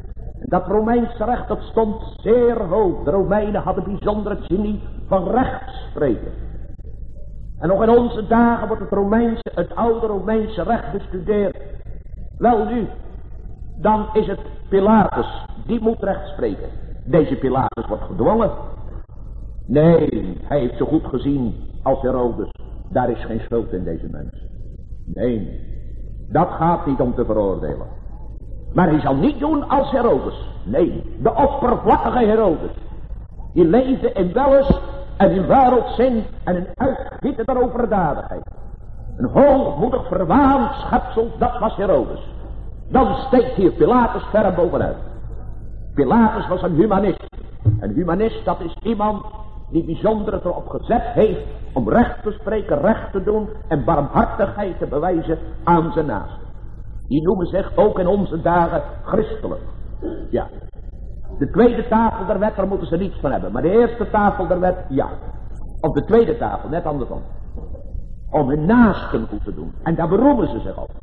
Dat Romeinse recht, dat stond zeer hoog. De Romeinen hadden bijzonder het genie van rechtspreken. En nog in onze dagen wordt het Romeinse, het oude Romeinse recht bestudeerd. Wel nu, dan is het Pilatus, die moet recht spreken. Deze Pilatus wordt gedwongen. Nee, hij heeft zo goed gezien als Herodes. Daar is geen schuld in deze mens. Nee, dat gaat niet om te veroordelen. Maar hij zal niet doen als Herodes. Nee, de oppervlakkige Herodes. Die leefde in wellust en in wereldzin en in uitgietende overdadigheid. Een hoogmoedig verwaand schepsel, dat was Herodes. Dan steekt hier Pilatus ver bovenuit. Pilatus was een humanist. Een humanist, dat is iemand die bijzonder het erop gezet heeft om recht te spreken, recht te doen en barmhartigheid te bewijzen aan zijn naasten. Die noemen zich ook in onze dagen christelijk. Ja. De tweede tafel der wet, daar moeten ze niets van hebben. Maar de eerste tafel der wet, ja. Op de tweede tafel, net andersom. Om hun naasten goed te doen. En daar beroemen ze zich op.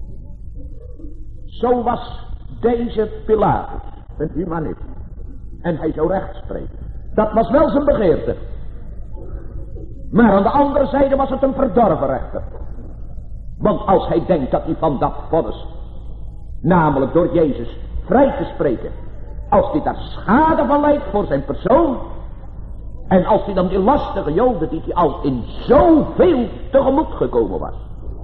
Zo was deze Pilatus, een humanist. En hij zou recht spreken. Dat was wel zijn begeerte. Maar aan de andere zijde was het een verdorven rechter. Want als hij denkt dat hij van dat vonnis, namelijk door Jezus, vrij te spreken, als hij daar schade van lijdt voor zijn persoon, en als hij dan die lastige Joden die hij al in zoveel tegemoet gekomen was,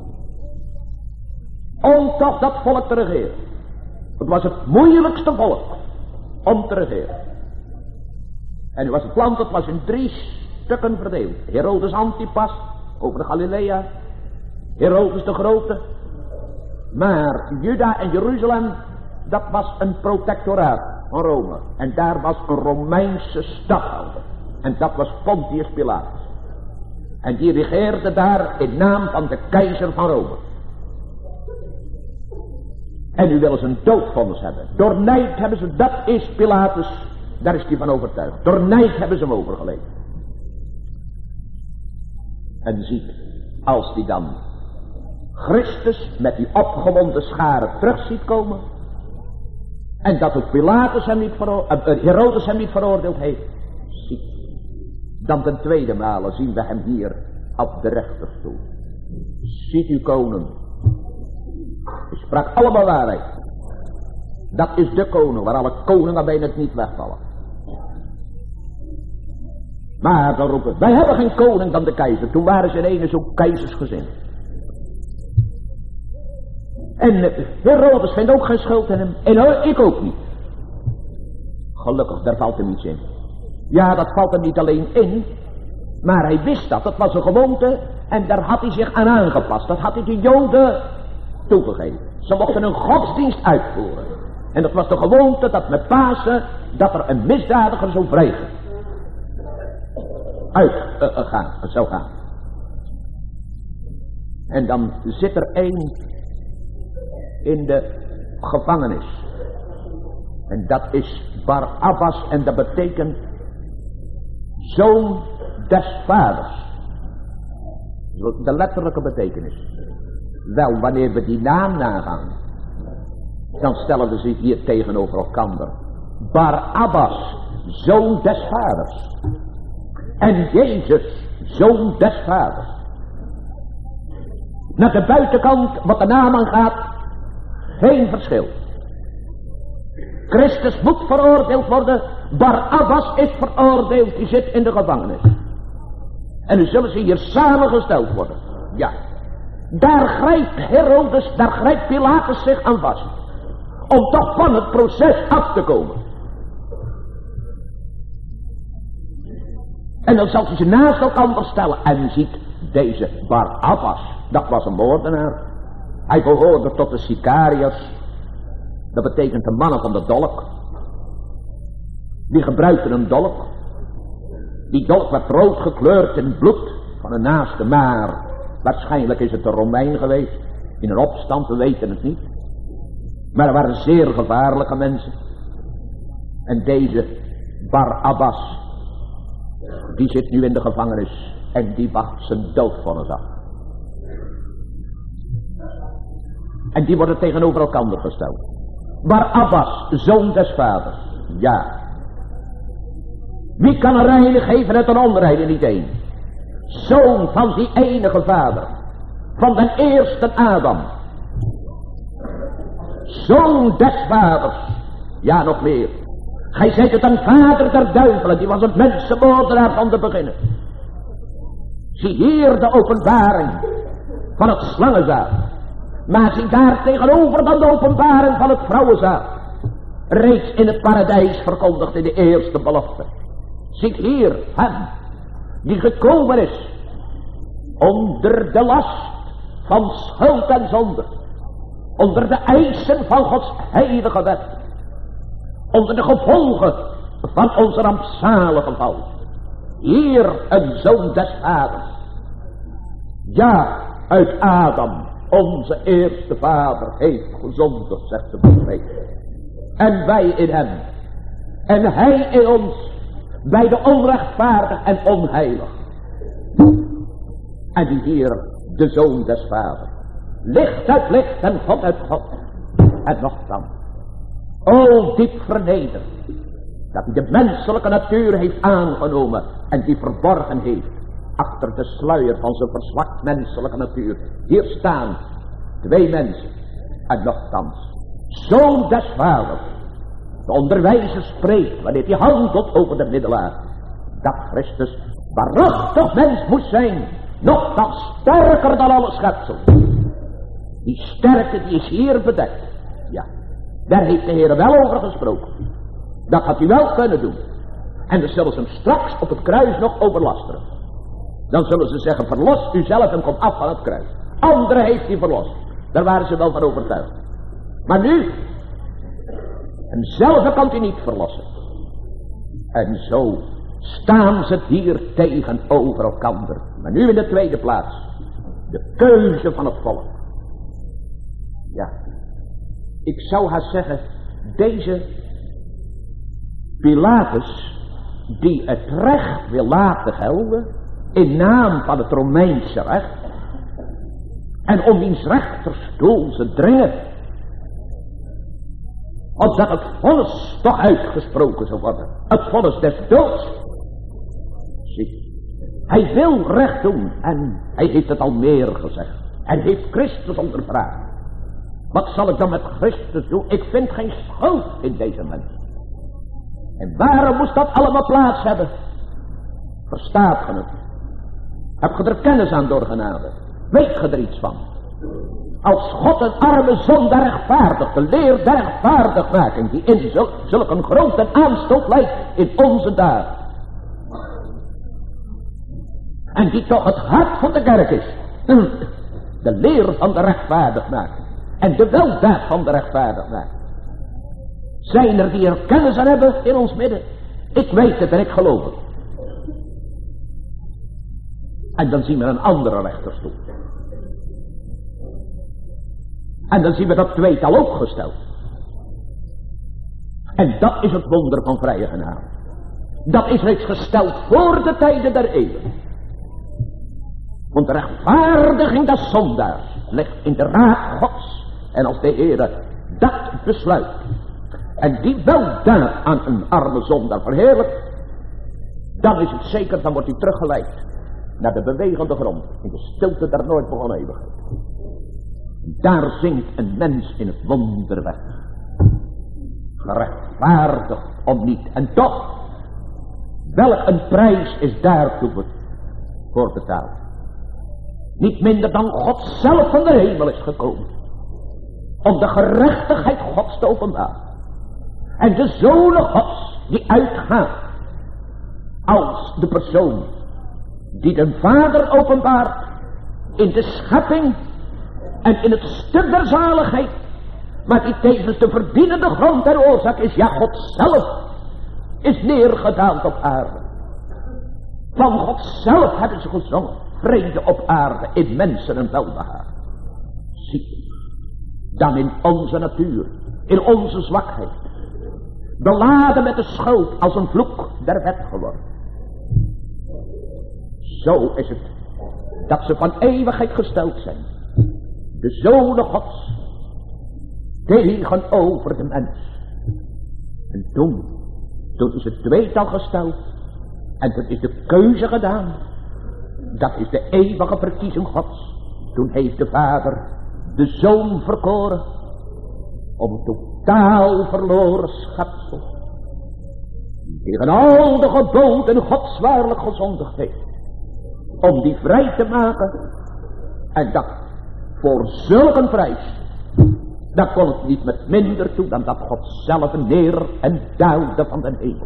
om toch dat volk te regeren. Het was het moeilijkste volk om te regeren. En nu was het land, het was in drie stukken verdeeld. Herodes Antipas over de Galilea, Herodes de Grote. Maar Juda en Jeruzalem, dat was een protectoraat van Rome. En daar was een Romeinse stadhouder. En dat was Pontius Pilatus. En die regeerde daar in naam van de keizer van Rome. En nu willen ze een doodvonnis hebben. Door nijd hebben ze, dat is Pilatus, daar is hij van overtuigd. Door nijd hebben ze hem overgeleverd. En ziet, als die dan Christus met die opgewonden scharen terug ziet komen, en dat ook Pilatus hem niet veroordeeld, uh, Herodes hem niet veroordeeld heeft, ziet, dan ten tweede male zien we hem hier op de rechterstoel. Ziet u koning, hij sprak allemaal waarheid. Dat is de koning, waar alle koningen bijna het niet wegvallen. Maar dan roepen, wij hebben geen koning dan de keizer. Toen waren ze in ene zo keizersgezin. En Herodes vindt ook geen schuld in hem. En ik ook niet. Gelukkig, daar valt hem iets in. Ja, dat valt hem niet alleen in. Maar hij wist dat, dat was een gewoonte. En daar had hij zich aan aangepast. Dat had hij de Joden toegegeven. Ze mochten een godsdienst uitvoeren. En dat was de gewoonte dat met Pasen, dat er een misdadiger zou vregen. Uit uh, uh, gaan, het zou gaan. En dan zit er één in de gevangenis. En dat is Barabbas en dat betekent zoon des vaders. De letterlijke betekenis. Wel, wanneer we die naam nagaan, dan stellen we ze hier tegenover elkaar. Barabbas, zoon des vaders. En Jezus, zoon des vaders. Naar de buitenkant, wat de naam aangaat, geen verschil. Christus moet veroordeeld worden. Barabbas is veroordeeld, die zit in de gevangenis. En nu zullen ze hier samengesteld worden. Ja. Daar grijpt Herodes, daar grijpt Pilatus zich aan vast. Om toch van het proces af te komen. En dan zal hij ze naast elkaar stellen. En u ziet deze Barabbas, dat was een moordenaar. Hij behoorde tot de Sicariërs. Dat betekent de mannen van de dolk. Die gebruikten een dolk. Die dolk werd rood gekleurd in bloed van een naaste, maar waarschijnlijk is het een Romein geweest. In een opstand, we weten het niet. Maar er waren zeer gevaarlijke mensen. En deze Barabbas, die zit nu in de gevangenis en die wacht zijn doodvonnis af. En die worden tegenover elkaar gesteld. Barabbas, zoon des vaders. Ja. Wie kan een reine geven uit een onreine? Niet één. Zoon van die enige vader. Van den eerste Adam. Zoon des vaders. Ja, nog meer. Gij zijt het een vader der duivelen. Die was een mensenmoordenaar van te beginnen. Zie hier de openbaring van het slangenzaad. Maar zie daar tegenover dan de openbaring van het vrouwenzaad. Reeds in het paradijs verkondigd in de eerste belofte. Ziet hier hem die gekomen is onder de last van schuld en zonde. Onder de eisen van Gods heilige wet. Onder de gevolgen van onze rampzalige val. Hier een zoon des vaders. Ja, uit Adam, onze eerste vader, heeft gezondigd, zegt de profeet. En wij in hem. En hij in ons. Bij de onrechtvaardig en onheilig. En die hier, de zoon des vaders. Licht uit licht en God uit God. En nochtans. O diep vernederd. Dat hij de menselijke natuur heeft aangenomen. En die verborgen heeft. Achter de sluier van zijn verzwakt menselijke natuur. Hier staan twee mensen. En nochtans. Zoon des vaders. De onderwijzer spreekt, wanneer hij handelt over de middelaar, dat Christus waarachtig mens moest zijn, nogthans sterker dan alle schepsel. Die sterke die is hier bedekt. Ja, daar heeft de Heer wel over gesproken. Dat had hij wel kunnen doen. En dan zullen ze hem straks op het kruis nog overlasteren. Dan zullen ze zeggen, verlos u zelf en kom af van het kruis. Anderen heeft hij verlost. Daar waren ze wel van overtuigd. Maar nu... En zelf kan hij niet verlossen. En zo staan ze hier tegenover elkander. Maar nu in de tweede plaats. De keuze van het volk. Ja. Ik zou haar zeggen. Deze Pilatus. Die het recht wil laten gelden. In naam van het Romeinse recht. En om wiens rechterstoel ze dringen. Opdat het vonnis toch uitgesproken zou worden. Het vonnis des doods. Zie. Hij wil recht doen. En hij heeft het al meer gezegd. En heeft Christus ondervraagd. Wat zal ik dan met Christus doen? Ik vind geen schuld in deze mens. En waarom moest dat allemaal plaats hebben? Verstaat ge het? Heb je er kennis aan door genade? Weet je er iets van? Als God een arme zondaar rechtvaardig, de leer der rechtvaardigmaking, die in zulk, zulk een grote aanstoot leidt in onze dagen. En die toch het hart van de kerk is. De leer van de rechtvaardigmaking. En de weldaad van de rechtvaardigmaking. Zijn er die er kennis aan hebben in ons midden? Ik weet het en ik geloof het. En dan zien we een andere rechterstoel. En dan zien we dat tweetal ook gesteld. En dat is het wonder van vrije genade. Dat is reeds gesteld voor de tijden der eeuwen. Want de rechtvaardiging des zondaars ligt in de raad Gods. En als de Heere dat besluit. En die weldaad aan een arme zondaar verheerlijkt. Dan is het zeker, dan wordt hij teruggeleid naar de bewegende grond. In de stilte der nooit begonnen eeuwigheid. Daar zingt een mens in het wonderweg. Gerechtvaardigd om niet. En toch, welk een prijs is daartoe voor betaald. Niet minder dan God zelf van de hemel is gekomen. Om de gerechtigheid Gods te openbaren. En de zonen Gods die uitgaan. Als de persoon die de Vader openbaart. In de schepping. En in het stuk der zaligheid. Maar die tevens de verdienende grond der oorzaak is. Ja, God zelf is neergedaald op aarde. Van God zelf hebben ze gezongen. Vrede op aarde in mensen en welbehagen. Zie. Dan in onze natuur. In onze zwakheid. Beladen met de schuld als een vloek der wet geworden. Zo is het. Dat ze van eeuwigheid gesteld zijn. De zonen Gods. tegenover de mens. En toen, toen is het tweetal gesteld. En toen is de keuze gedaan. Dat is de eeuwige verkiezing Gods. Toen heeft de Vader de Zoon verkoren. Om een totaal verloren schepsel. Tegen al de geboden Gods waarlijk gezondigd heeft. Om die vrij te maken. En dat voor zulke prijs. Dat kon het niet met minder toe dan dat God zelf neer en daalde van den hemel.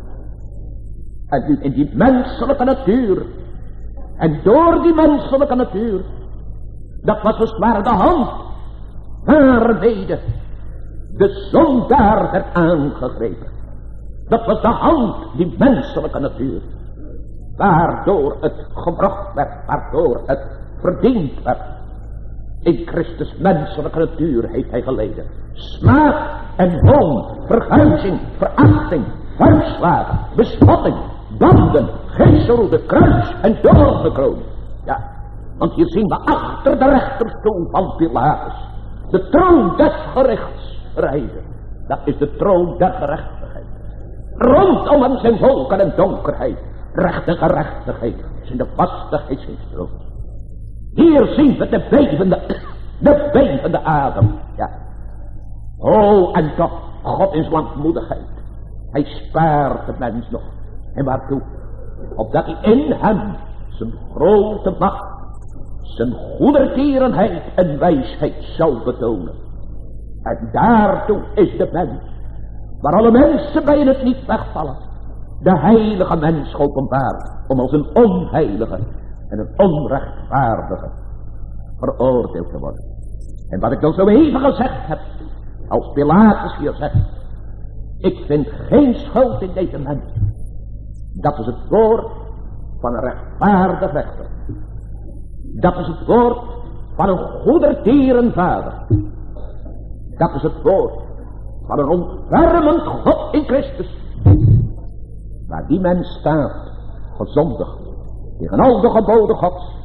En nu in die menselijke natuur. En door die menselijke natuur. Dat was dus maar de hand. Waarmede de zondaar werd aangegrepen. Dat was de hand, die menselijke natuur. Waardoor het gebracht werd. Waardoor het verdiend werd. In Christus menselijke natuur heeft hij geleden. Smaad en hoon, verguizing, verachting, vuistslagen, bespotting, banden, geestelroede, kruis en doornekroon. Ja, want hier zien we achter de rechterstoel van Pilatus. De troon des gerichts rijden. Dat is de troon der gerechtigheid. Rondom hem zijn wolken en donkerheid. Recht en gerechtigheid zijn de vastigheid zijn stroom. Hier zien we de bevende, de bevende adem. Ja. Oh, en toch, God is langmoedigheid. Hij spaart de mens nog. En waartoe? Opdat hij in hem zijn grote macht, zijn goedertierenheid en wijsheid zou betonen. En daartoe is de mens, waar alle mensen bij het niet wegvallen, de heilige mens openbaar, om als een onheilige en een onrechtvaardige veroordeeld te worden. En wat ik dan zo even gezegd heb, als Pilatus hier zegt, ik vind geen schuld in deze mens. Dat is het woord van een rechtvaardig rechter. Dat is het woord van een goedertieren vader. Dat is het woord van een ontfermend God in Christus. Waar die mens staat, gezondigd, tegen al de geboden Gods.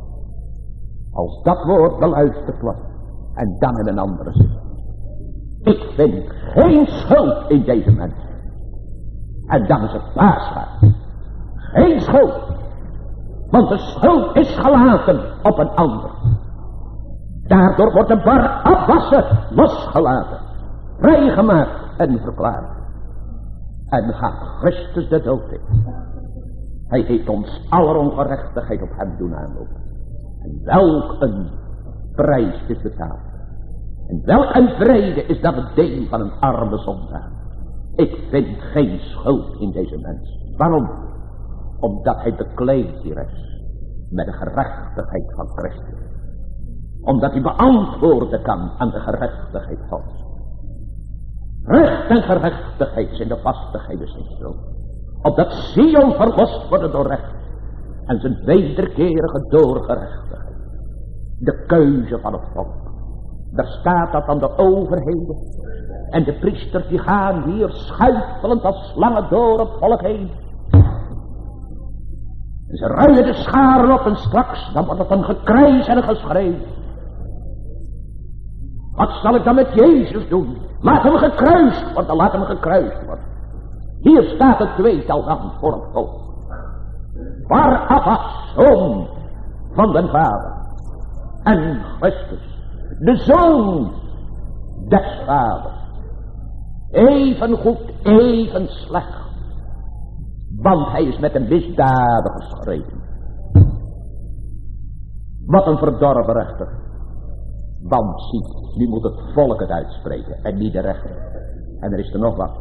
Als dat woord beluisterd wordt, en dan in een andere zin. Ik vind geen schuld in deze mens. En dan is het paasgaar. Geen schuld. Want de schuld is gelaten op een ander. Daardoor wordt de Barabbas losgelaten. Vrijgemaakt en verklaard. En gaat Christus de dood in. Hij heeft ons aller ongerechtigheid op hem doen aanlopen. En welk een prijs is betaald. En welk een vrede is dat het deel van een arme zondaar. Ik vind geen schuld in deze mens. Waarom? Omdat hij bekleed hier is. Met de gerechtigheid van Christus. Omdat hij beantwoorden kan aan de gerechtigheid Gods. Recht en gerechtigheid zijn de vastigheden zijn stroom. Opdat Sion verlost worden door recht. En zijn wederkerige doorgerechtigheid. De keuze van het volk. Daar staat dat aan de overheden. En de priesters die gaan hier schuifelend als slangen door het volk heen. En ze ruien de scharen op en straks dan wordt het een gekrijs en een geschreeuw. Wat zal ik dan met Jezus doen? Laat hem gekruist worden, laat hem gekruist worden. Hier staat het tweetal dan voor het volk. Barabbas, zoon van den Vader. En Christus, de zoon des Vaders. Even goed, even slecht. Want hij is met een misdadigers gereden. Wat een verdorven rechter. Want zie, nu moet het volk het uitspreken en niet de rechter. En er is er nog wat.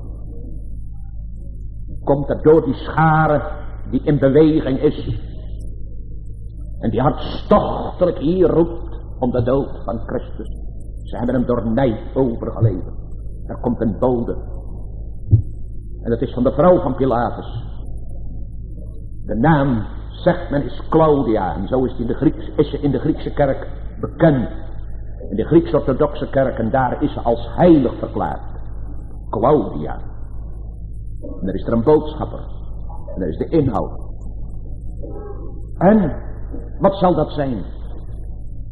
Komt er door die schare die in beweging is. En die hartstochtelijk hier roept om de dood van Christus. Ze hebben hem door nijd overgeleverd. Er komt een bode. En dat is van de vrouw van Pilatus. De naam, zegt men, is Claudia. En zo is, die in de Grieks, is ze in de Griekse kerk bekend. In de Grieks-orthodoxe kerk. En daar is ze als heilig verklaard. Claudia. En er is er een boodschapper. En er is de inhoud. En wat zal dat zijn?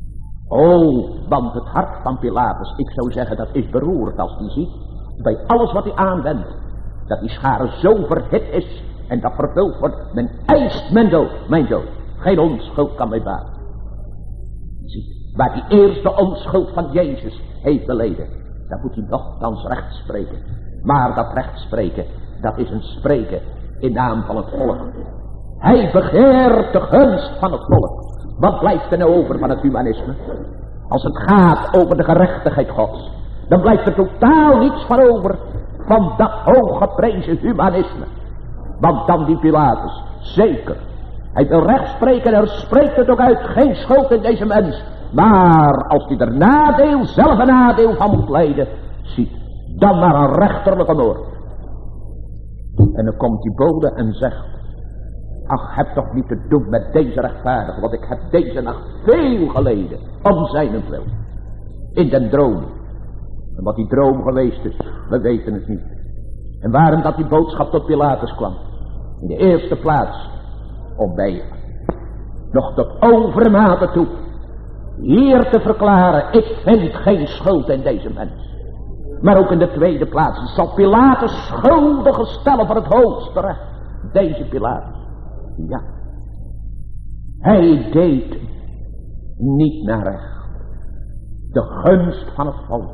Oh, want het hart van Pilatus, ik zou zeggen, dat is beroerd als hij ziet, bij alles wat hij aanwendt, dat die schare zo verhit is en dat vervuld wordt. Men eist mijn dood, mijn dood. Geen onschuld kan mij baten. Ziet, waar die eerste onschuld van Jezus heeft beleden, dan moet hij nochtans recht spreken. Maar dat recht spreken, dat is een spreken in naam van het volk. Hij begeert de gunst van het volk. Wat blijft er nou over van het humanisme? Als het gaat over de gerechtigheid Gods, dan blijft er totaal niets van over van dat hooggeprezen humanisme. Want dan die Pilatus, zeker, hij wil recht spreken en er spreekt het ook uit, geen schuld in deze mens. Maar als hij er nadeel, zelf een nadeel van moet lijden, ziet, dan maar een rechterlijke moord. En dan komt die bode en zegt, ach, heb toch niet te doen met deze rechtvaardige, want ik heb deze nacht veel geleden, om zijnentwil. In den droom. En wat die droom geweest is, we weten het niet. En waarom dat die boodschap tot Pilatus kwam. In de eerste plaats, om bij nog tot overmate toe, hier te verklaren, ik vind geen schuld in deze mens. Maar ook in de tweede plaats, zal Pilatus schuldigen stellen voor het hoogste recht. Deze Pilatus. Ja, hij deed niet naar recht. De gunst van het volk.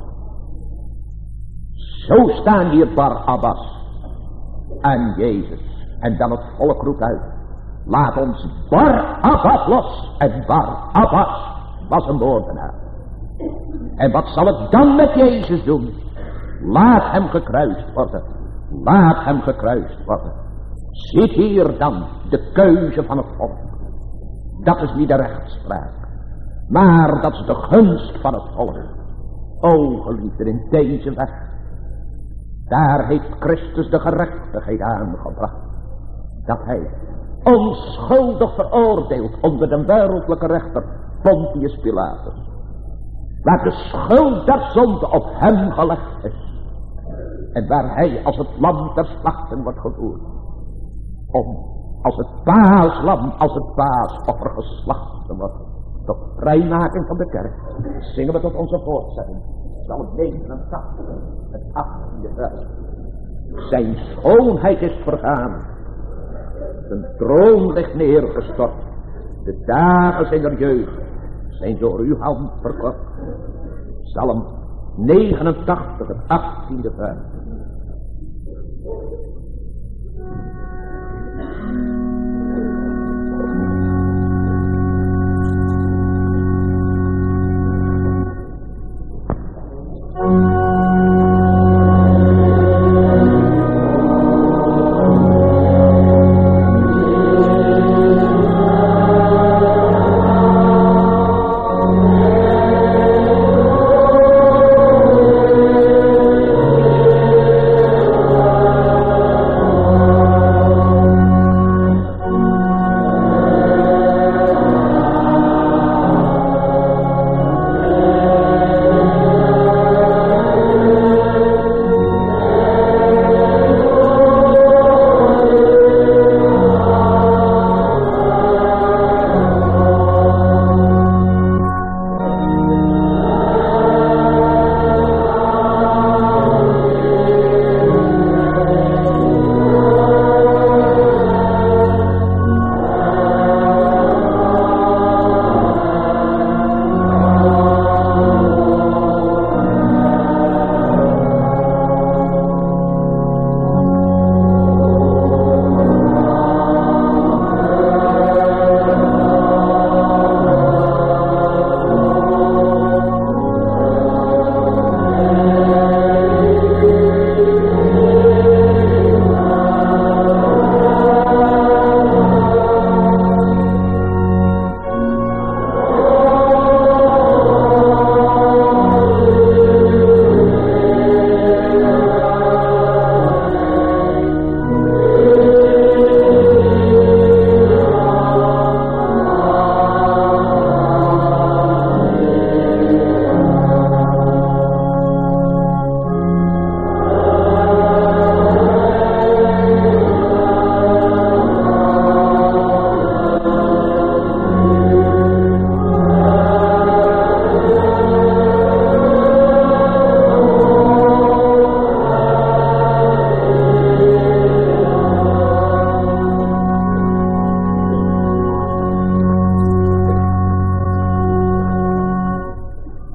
Zo staan hier Barabbas en Jezus. En dan het volk roept uit. Laat ons Barabbas los. En Barabbas was een moordenaar. En wat zal het dan met Jezus doen? Laat hem gekruist worden. Laat hem gekruist worden. Ziet hier dan de keuze van het volk. Dat is niet de rechtspraak. Maar dat is de gunst van het volk. O geliefden, in deze weg. Daar heeft Christus de gerechtigheid aangebracht. Dat hij onschuldig veroordeeld onder de wereldlijke rechter Pontius Pilatus. Waar de schuld der zonde op hem gelegd is. En waar hij als het lam ter slachting wordt gevoerd. Om als het paaslam, als het paasoffer geslacht te worden. Tot vrijmaking van de kerk. Zingen we tot onze voortzetting. Psalm negenentachtig, het achttiende vers. Zijn schoonheid is vergaan. Zijn troon ligt neergestort. De dagen zijn der jeugd zijn door uw hand verkort. Psalm negenentachtig, het achttiende vers. Thank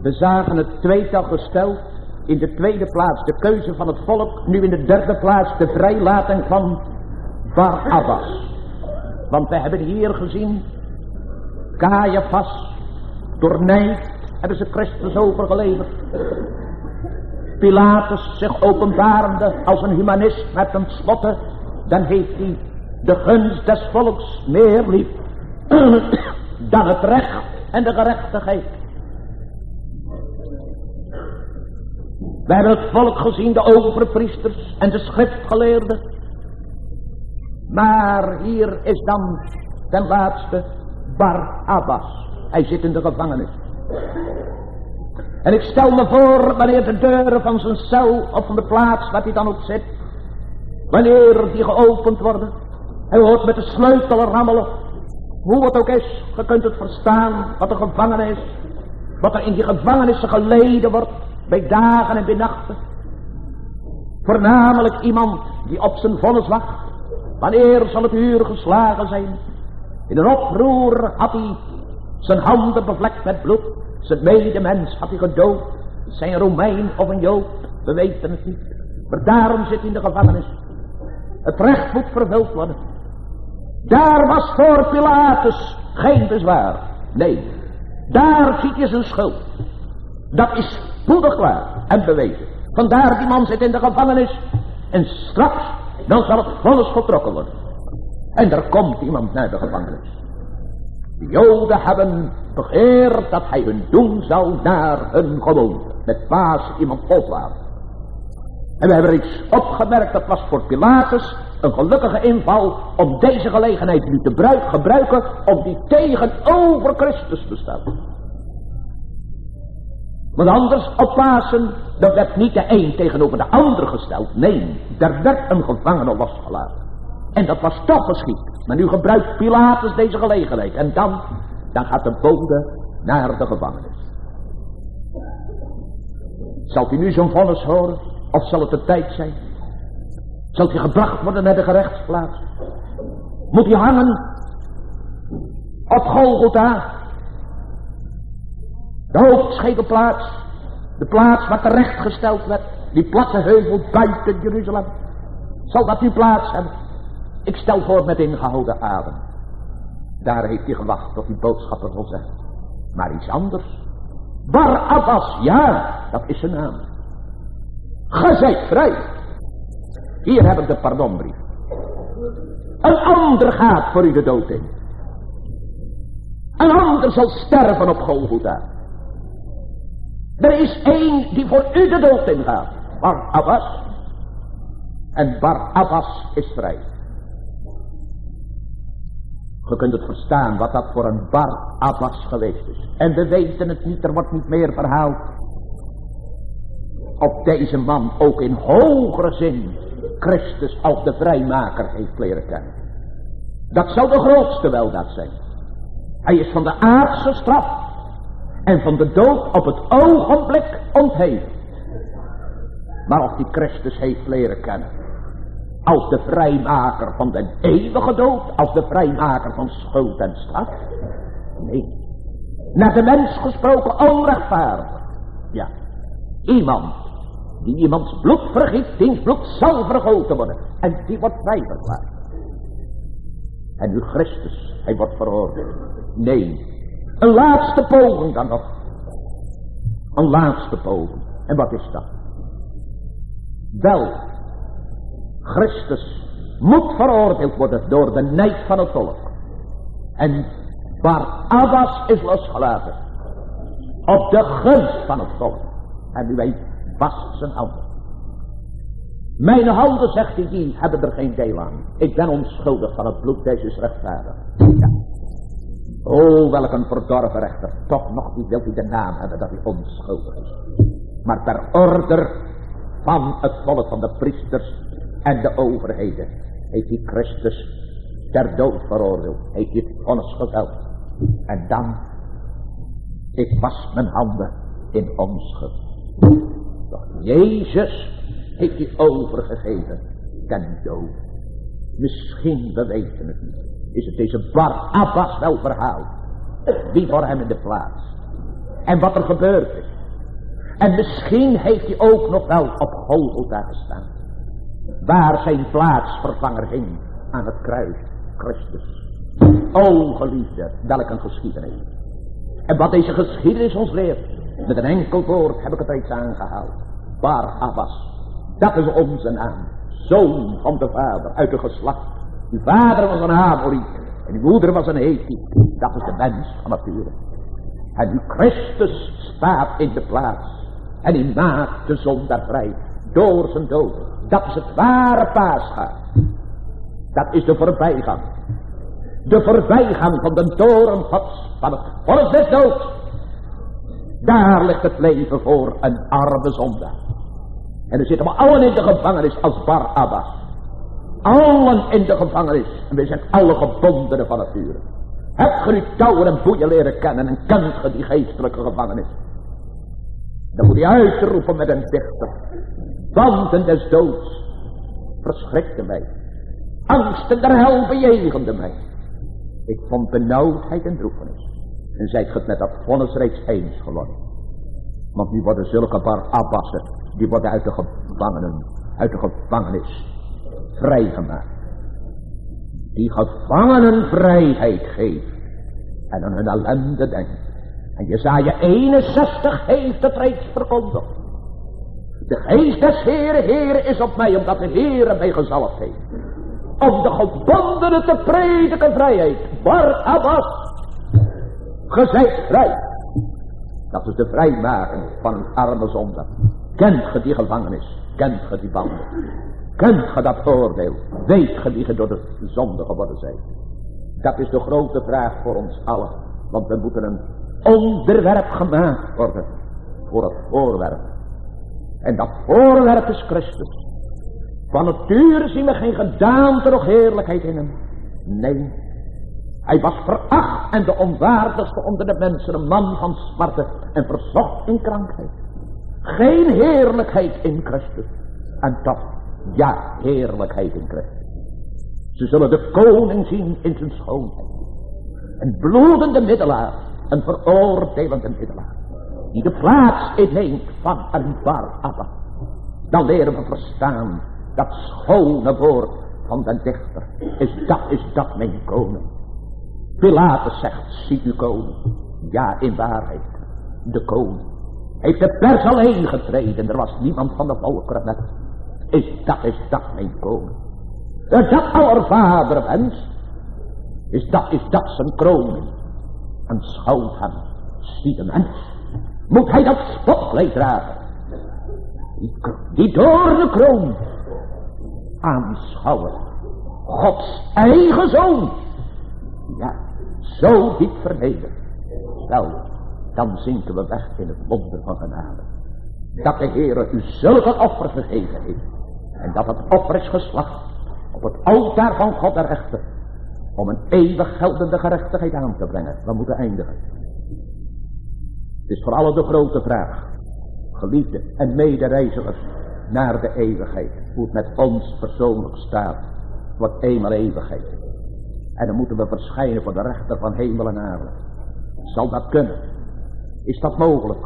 We zagen het tweetal gesteld. In de tweede plaats de keuze van het volk. Nu in de derde plaats de vrijlating van Barabbas. Want we hebben hier gezien. Caiaphas. Door nijd hebben ze Christus overgeleverd. Pilatus zich openbarende als een humanist met een spotten. Dan heeft hij de gunst des volks meer lief dan het recht en de gerechtigheid. We hebben het volk gezien, de overpriesters en de schriftgeleerden. Maar hier is dan ten laatste Barabbas. Hij zit in de gevangenis. En ik stel me voor, wanneer de deuren van zijn cel of van de plaats waar hij dan ook zit, wanneer die geopend worden, hij hoort met de sleutel rammelen, hoe het ook is, je kunt het verstaan wat een gevangenis is, wat er in die gevangenissen geleden wordt, bij dagen en bij nachten. Voornamelijk iemand die op zijn vonnis wacht, wanneer zal het uur geslagen zijn. In een oproer had hij zijn handen bevlekt met bloed, zijn medemens had hij gedood, zijn Romein of een Jood, we weten het niet. Maar daarom zit hij in de gevangenis. Het recht moet vervuld worden. Daar was voor Pilatus geen bezwaar. Nee, daar ziet hij zijn schuld. Dat is spoedig klaar en bewezen. Vandaar die man zit in de gevangenis. En straks, dan zal het vonnis voltrokken worden. En er komt iemand naar de gevangenis. De Joden hebben begeerd dat hij hun doen zou naar hun gewoonte. Met Pasen iemand volplaatsen. En we hebben er iets opgemerkt, dat was voor Pilatus een gelukkige inval om deze gelegenheid nu te bruik, gebruiken om die tegenover Christus te stellen. Want anders op Pasen, dat werd niet de een tegenover de ander gesteld. Nee, er werd een gevangene losgelaten. En dat was toch geschied. Maar nu gebruikt Pilatus deze gelegenheid. En dan, dan gaat de bode naar de gevangenis. Zal hij nu zo'n vonnis horen? Of zal het de tijd zijn? Zal hij gebracht worden naar de gerechtsplaats? Moet hij hangen op Golgotha? De hoofdschedelplaats. De plaats waar terechtgesteld werd. Die platte heuvel buiten Jeruzalem. Zal dat nu plaats hebben? Ik stel voor met ingehouden adem. Daar heeft hij gewacht tot die boodschapper wil zeggen. Maar iets anders. Barabbas, ja, dat is zijn naam. Ge zijt vrij. Hier hebben we de pardonbrief. Een ander gaat voor u de dood in. Een ander zal sterven op Golgotha. Er is één die voor u de dood in gaat. Barabbas. En Barabbas is vrij. Je kunt het verstaan wat dat voor een Barabbas geweest is. En we weten het niet, er wordt niet meer verhaald. Op deze man ook in hogere zin Christus als de vrijmaker heeft leren kennen. Dat zou de grootste weldaad zijn. Hij is van de aardse straf en van de dood op het ogenblik ontheven. Maar of die Christus heeft leren kennen als de vrijmaker van de eeuwige dood, als de vrijmaker van schuld en straf? Nee. Naar de mens gesproken onrechtvaardig. Ja, iemand die iemands bloed vergiet, diens bloed zal vergoten worden. En die wordt vrijverklaard. En nu Christus, hij wordt veroordeeld. Nee, een laatste poging dan nog. Een laatste poging. En wat is dat? Wel, Christus moet veroordeeld worden door de nijd van het volk. En Barabbas is losgelaten. Op de gunst van het volk. En u weet, vast zijn handen. Mijn handen, zegt hij, die hebben er geen deel aan. Ik ben onschuldig van het bloed, deze is rechtvaardig. Ja. Oh, welk een verdorven rechter. Toch nog niet wilt hij de naam hebben dat hij onschuldig is. Maar per order van het volk, van de priesters en de overheden, heeft hij Christus ter dood veroordeeld. Heeft hij het vonnis geveld. En dan, ik was mijn handen in onschuld. Doch Jezus heeft hij overgegeven ten dood. Misschien, we weten het niet, is het deze Barabbas wel verhaald. Wie voor hem in de plaats. En wat er gebeurd is. En misschien heeft hij ook nog wel op Golgotha gestaan. Waar zijn plaatsvervanger hing aan het kruis, Christus. O geliefde, welk een geschiedenis. En wat deze geschiedenis ons leert, met een enkel woord heb ik het reeds aangehaald. Barabbas, dat is onze naam. Zoon van de vader, uit de geslacht. Uw vader was een Amoriet en uw moeder was een Hethiet. Dat is de mens van nature. En uw Christus staat in de plaats. En hij maakt de zondaar vrij. Door zijn dood. Dat is het ware Pascha. Dat is de voorbijgang. De voorbijgang van de toren Gods. Van het volk des doods. Daar ligt het leven voor een arme zondaar. En dan zitten we allen in de gevangenis als Barabbas. Allen in de gevangenis. En we zijn alle gebondenen van nature. Hebt ge nu touwen en boeien leren kennen en kent ge die geestelijke gevangenis? Dan moet je uitroepen met een dichter. Banden des doods verschrikte mij. Angsten der hel bejegende mij. Ik vond benauwdheid en droefenis. En zijt ge het met dat vonnis reeds eens geworden. Want nu worden zulke Barabbassen, die worden uit de gevangenen, uit de gevangenis vrijgemaakt. Die gevangenen vrijheid geeft. En aan hun ellende denkt. En Jesaja eenenzestig heeft het reeds verkondigd. De geest des Heere, Heere is op mij, omdat de Heere mij gezalfd heeft. Om de gebondenen te prediken vrijheid. Barabbas, ge zijt vrij. Dat is de vrijmaking van een arme zondaar. Kent ge die gevangenis? Kent ge die banden? Kent ge dat oordeel? Weet ge wie ge door de zonde geworden zijn? Dat is de grote vraag voor ons allen. Want we moeten een onderwerp gemaakt worden voor het voorwerp. En dat voorwerp is Christus. Van nature zien we geen gedaante nog heerlijkheid in hem. Nee, hij was veracht en de onwaardigste onder de mensen, een man van smarte en verzocht in krankheid. Geen heerlijkheid in Christus. En toch, ja, heerlijkheid in Christus. Ze zullen de koning zien in zijn schoonheid. Een bloedende middelaar, een veroordelende middelaar, die de plaats inneemt van een Barabbas. Dan leren we verstaan dat schone woord van de dichter. Is dat, is dat mijn koning? Pilatus zegt, ziet u koning? Ja, in waarheid, de koning. Heeft de pers alleen getreden, er was niemand van de volkeren met. Is dat, is dat mijn koning? Is dat aller vader wens? Is dat, is dat zijn kroning? En schouw hem, zie de mens. Moet hij dat spotkleed dragen? Die, die doornenkroon aanschouwen. Gods eigen zoon. Ja, zo diep vernederd. Wel, dan zinken we weg in het wonder van genade. Dat de Heere u zulke offer gegeven heeft. En dat het offer is geslacht op het altaar van God de rechter. Om een eeuwig geldende gerechtigheid aan te brengen. We moeten eindigen. Het is voor allen de grote vraag. Geliefden en medereizigers naar de eeuwigheid. Hoe het met ons persoonlijk staat. Wordt eenmaal eeuwigheid. En dan moeten we verschijnen voor de rechter van hemel en aarde. Zal dat kunnen? Is dat mogelijk?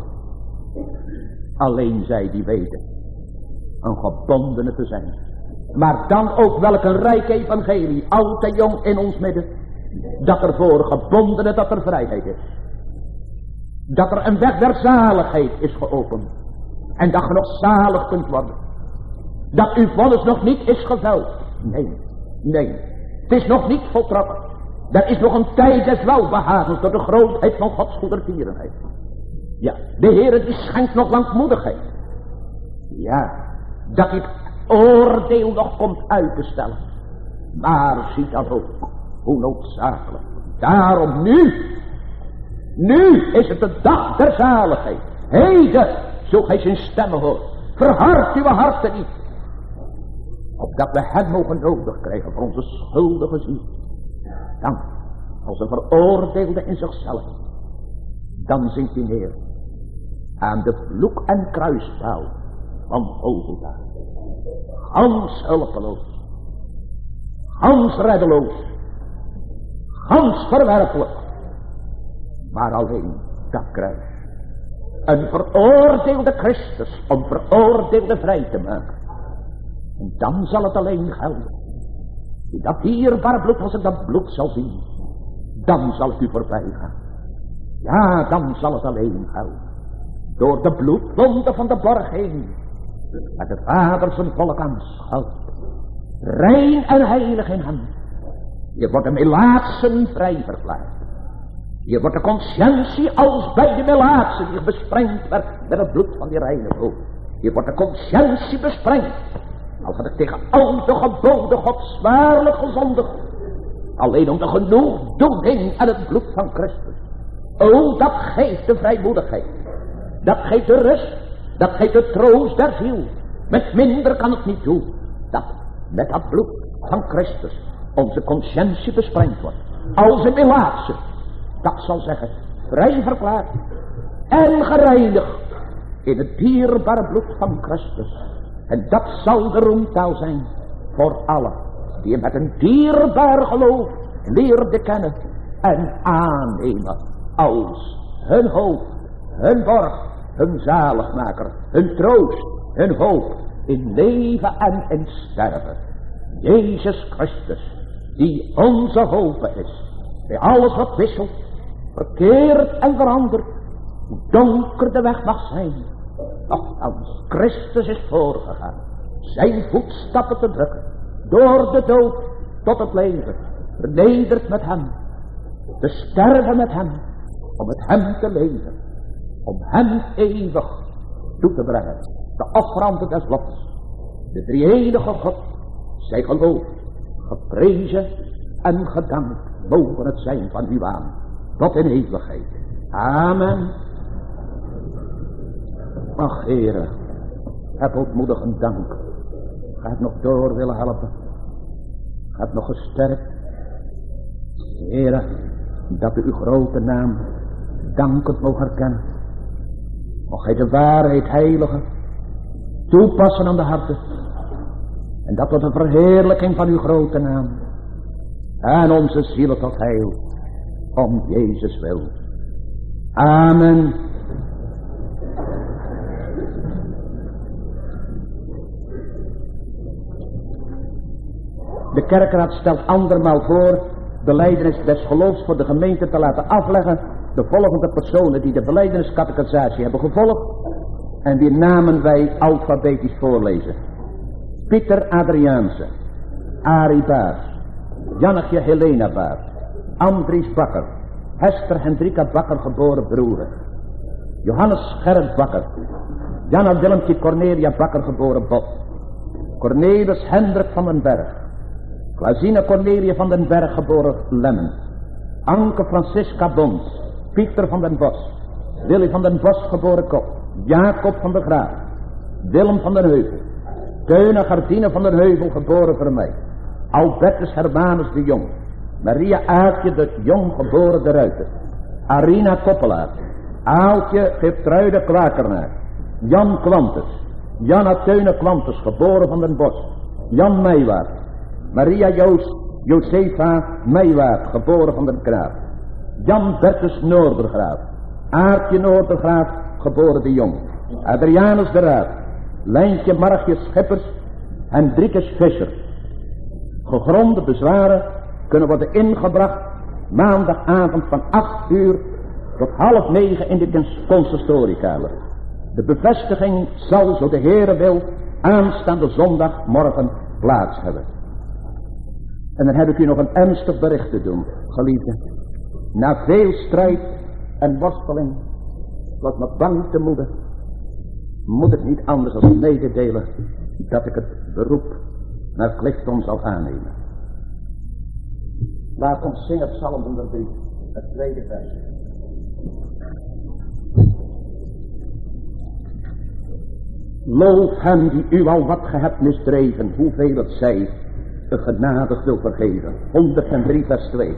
Alleen zij die weten een gebondene te zijn. Maar dan ook welk een rijk evangelie, oud en jong in ons midden. Dat er voor gebondenen dat er vrijheid is. Dat er een weg der zaligheid is geopend. En dat je nog zalig kunt worden. Dat uw vonnis nog niet is geveld. Nee, nee. Het is nog niet voltrokken. Er is nog een tijd des welbehagens door de grootheid van Gods goedertierenheid. Ja, de Heere die schenkt nog langmoedigheid. Ja, dat dit oordeel nog komt uit te stellen. Maar zie dan ook hoe noodzakelijk. Daarom nu, nu is het de dag der zaligheid. Heden, zo gij zijn stemmen hoort. Verhard uw harten niet. Opdat we hem mogen nodig krijgen voor onze schuldige ziel. Dan, als een veroordeelde in zichzelf. Dan zinkt hij neer. Aan de vloek en kruispaal van Golgotha. Gans hulpeloos. Gans reddeloos. Gans verwerpelijk. Maar alleen dat kruis. Een veroordeelde Christus om veroordeelde vrij te maken. En dan zal het alleen gelden. In dat dierbare bloed, als ik dat bloed zal zien, dan zal ik u voorbij gaan. Ja, dan zal het alleen gelden. Door de bloedwonde van de borg heen, met de Vader zijn volk aanschouwt. Rein en heilig in hem. Je wordt de melaatsen vrij verklaard. Je wordt de conscientie als bij de melaatsen die besprengd werd met het bloed van die reine bloed. Je wordt de conscientie besprengd. Als had ik tegen al de geboden God zwaarlijk gezondigd. Alleen om de genoegdoening en het bloed van Christus. O, dat geeft de vrijmoedigheid. Dat geeft de rust. Dat geeft de troost der ziel. Met minder kan het niet doen. Dat met dat bloed van Christus onze conscientie besprengd wordt. Als een melaatse. Dat zal zeggen, vrij verklaard en gereinigd in het dierbare bloed van Christus. En dat zal de roemtaal zijn voor allen die hem met een dierbaar geloof leerden kennen en aannemen als hun hoop, hun borg, hun zaligmaker, hun troost, hun hoop in leven en in sterven. Jezus Christus, die onze hoop is, bij alles wat wisselt, verkeerd en veranderd, hoe donker de weg mag zijn, nochtans Christus is voorgegaan, zijn voetstappen te drukken, door de dood tot het leven, vernederd met hem, te sterven met hem, om met hem te leven, om hem eeuwig toe te brengen, de offerande des lots, de drie-enige God, zij geloof, geprezen en gedankt, mogen het zijn van u aan, tot in eeuwigheid. Amen. Ach, Heere, heb ootmoedigend dank. Ga het nog door willen helpen. Ga het nog gesterkt. Heere, dat u uw grote naam dankend mogen herkennen. Mocht gij de waarheid heilige toepassen aan de harten. En dat tot de verheerlijking van uw grote naam. En onze zielen tot heil. Om Jezus wil. Amen. De kerkraad stelt andermaal voor belijdenis des geloofs voor de gemeente te laten afleggen. De volgende personen die de belijdeniscatechisatie hebben gevolgd. En die namen wij alfabetisch voorlezen. Pieter Adriaanse. Arie Baars. Jannetje Helena Baars. Andries Bakker. Hester Hendrika Bakker geboren Broeren. Johannes Gerrit Bakker. Janna Willemtje Cornelia Bakker geboren Bot. Cornelis Hendrik van den Berg. Klaasine Cornelia van den Berg geboren Lemmen. Anke Francisca Bons. Pieter van den Bos. Willy van den Bos geboren Kop. Jacob van der Graaf. Willem van den Heuvel. Teuna Gardine van den Heuvel geboren Vermeij. Albertus Hermanus de Jong. Maria Aartje de Jong geboren de Ruiter. Arina Koppelaar. Aaltje Geertruide Kwakernaar. Jan Kwantes. Janna Teune Kwantes geboren van den Bos. Jan Meijwaard. Maria Joost Josefa Meijwaard geboren van den Graaf. Jan Bertus Noordergraaf. Aartje Noordergraaf geboren de Jong. Adrianus de Raad. Lijntje Margje Scheppers. Hendrikus Visser. Gegronde bezwaren kunnen worden ingebracht maandagavond van acht uur tot half negen in de consistoriekamer. De bevestiging zal, zo de Heere wil, aanstaande zondagmorgen plaats hebben. En dan heb ik u nog een ernstig bericht te doen, geliefden. Na veel strijd en worsteling, wat me bang te moeden, moet ik niet anders dan mededelen dat ik het beroep naar Clifton zal aannemen. Laat ons zingen Psalm honderddrie, het tweede vers. Loof hem die u al wat ge hebt misdreven, hoeveel het zij, een genadig wil vergeven. honderddrie vers twee.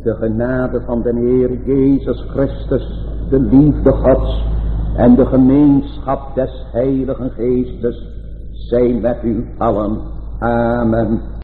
De genade van de Heer Jezus Christus, de liefde Gods en de gemeenschap des Heiligen Geestes zijn met u allen. Amen.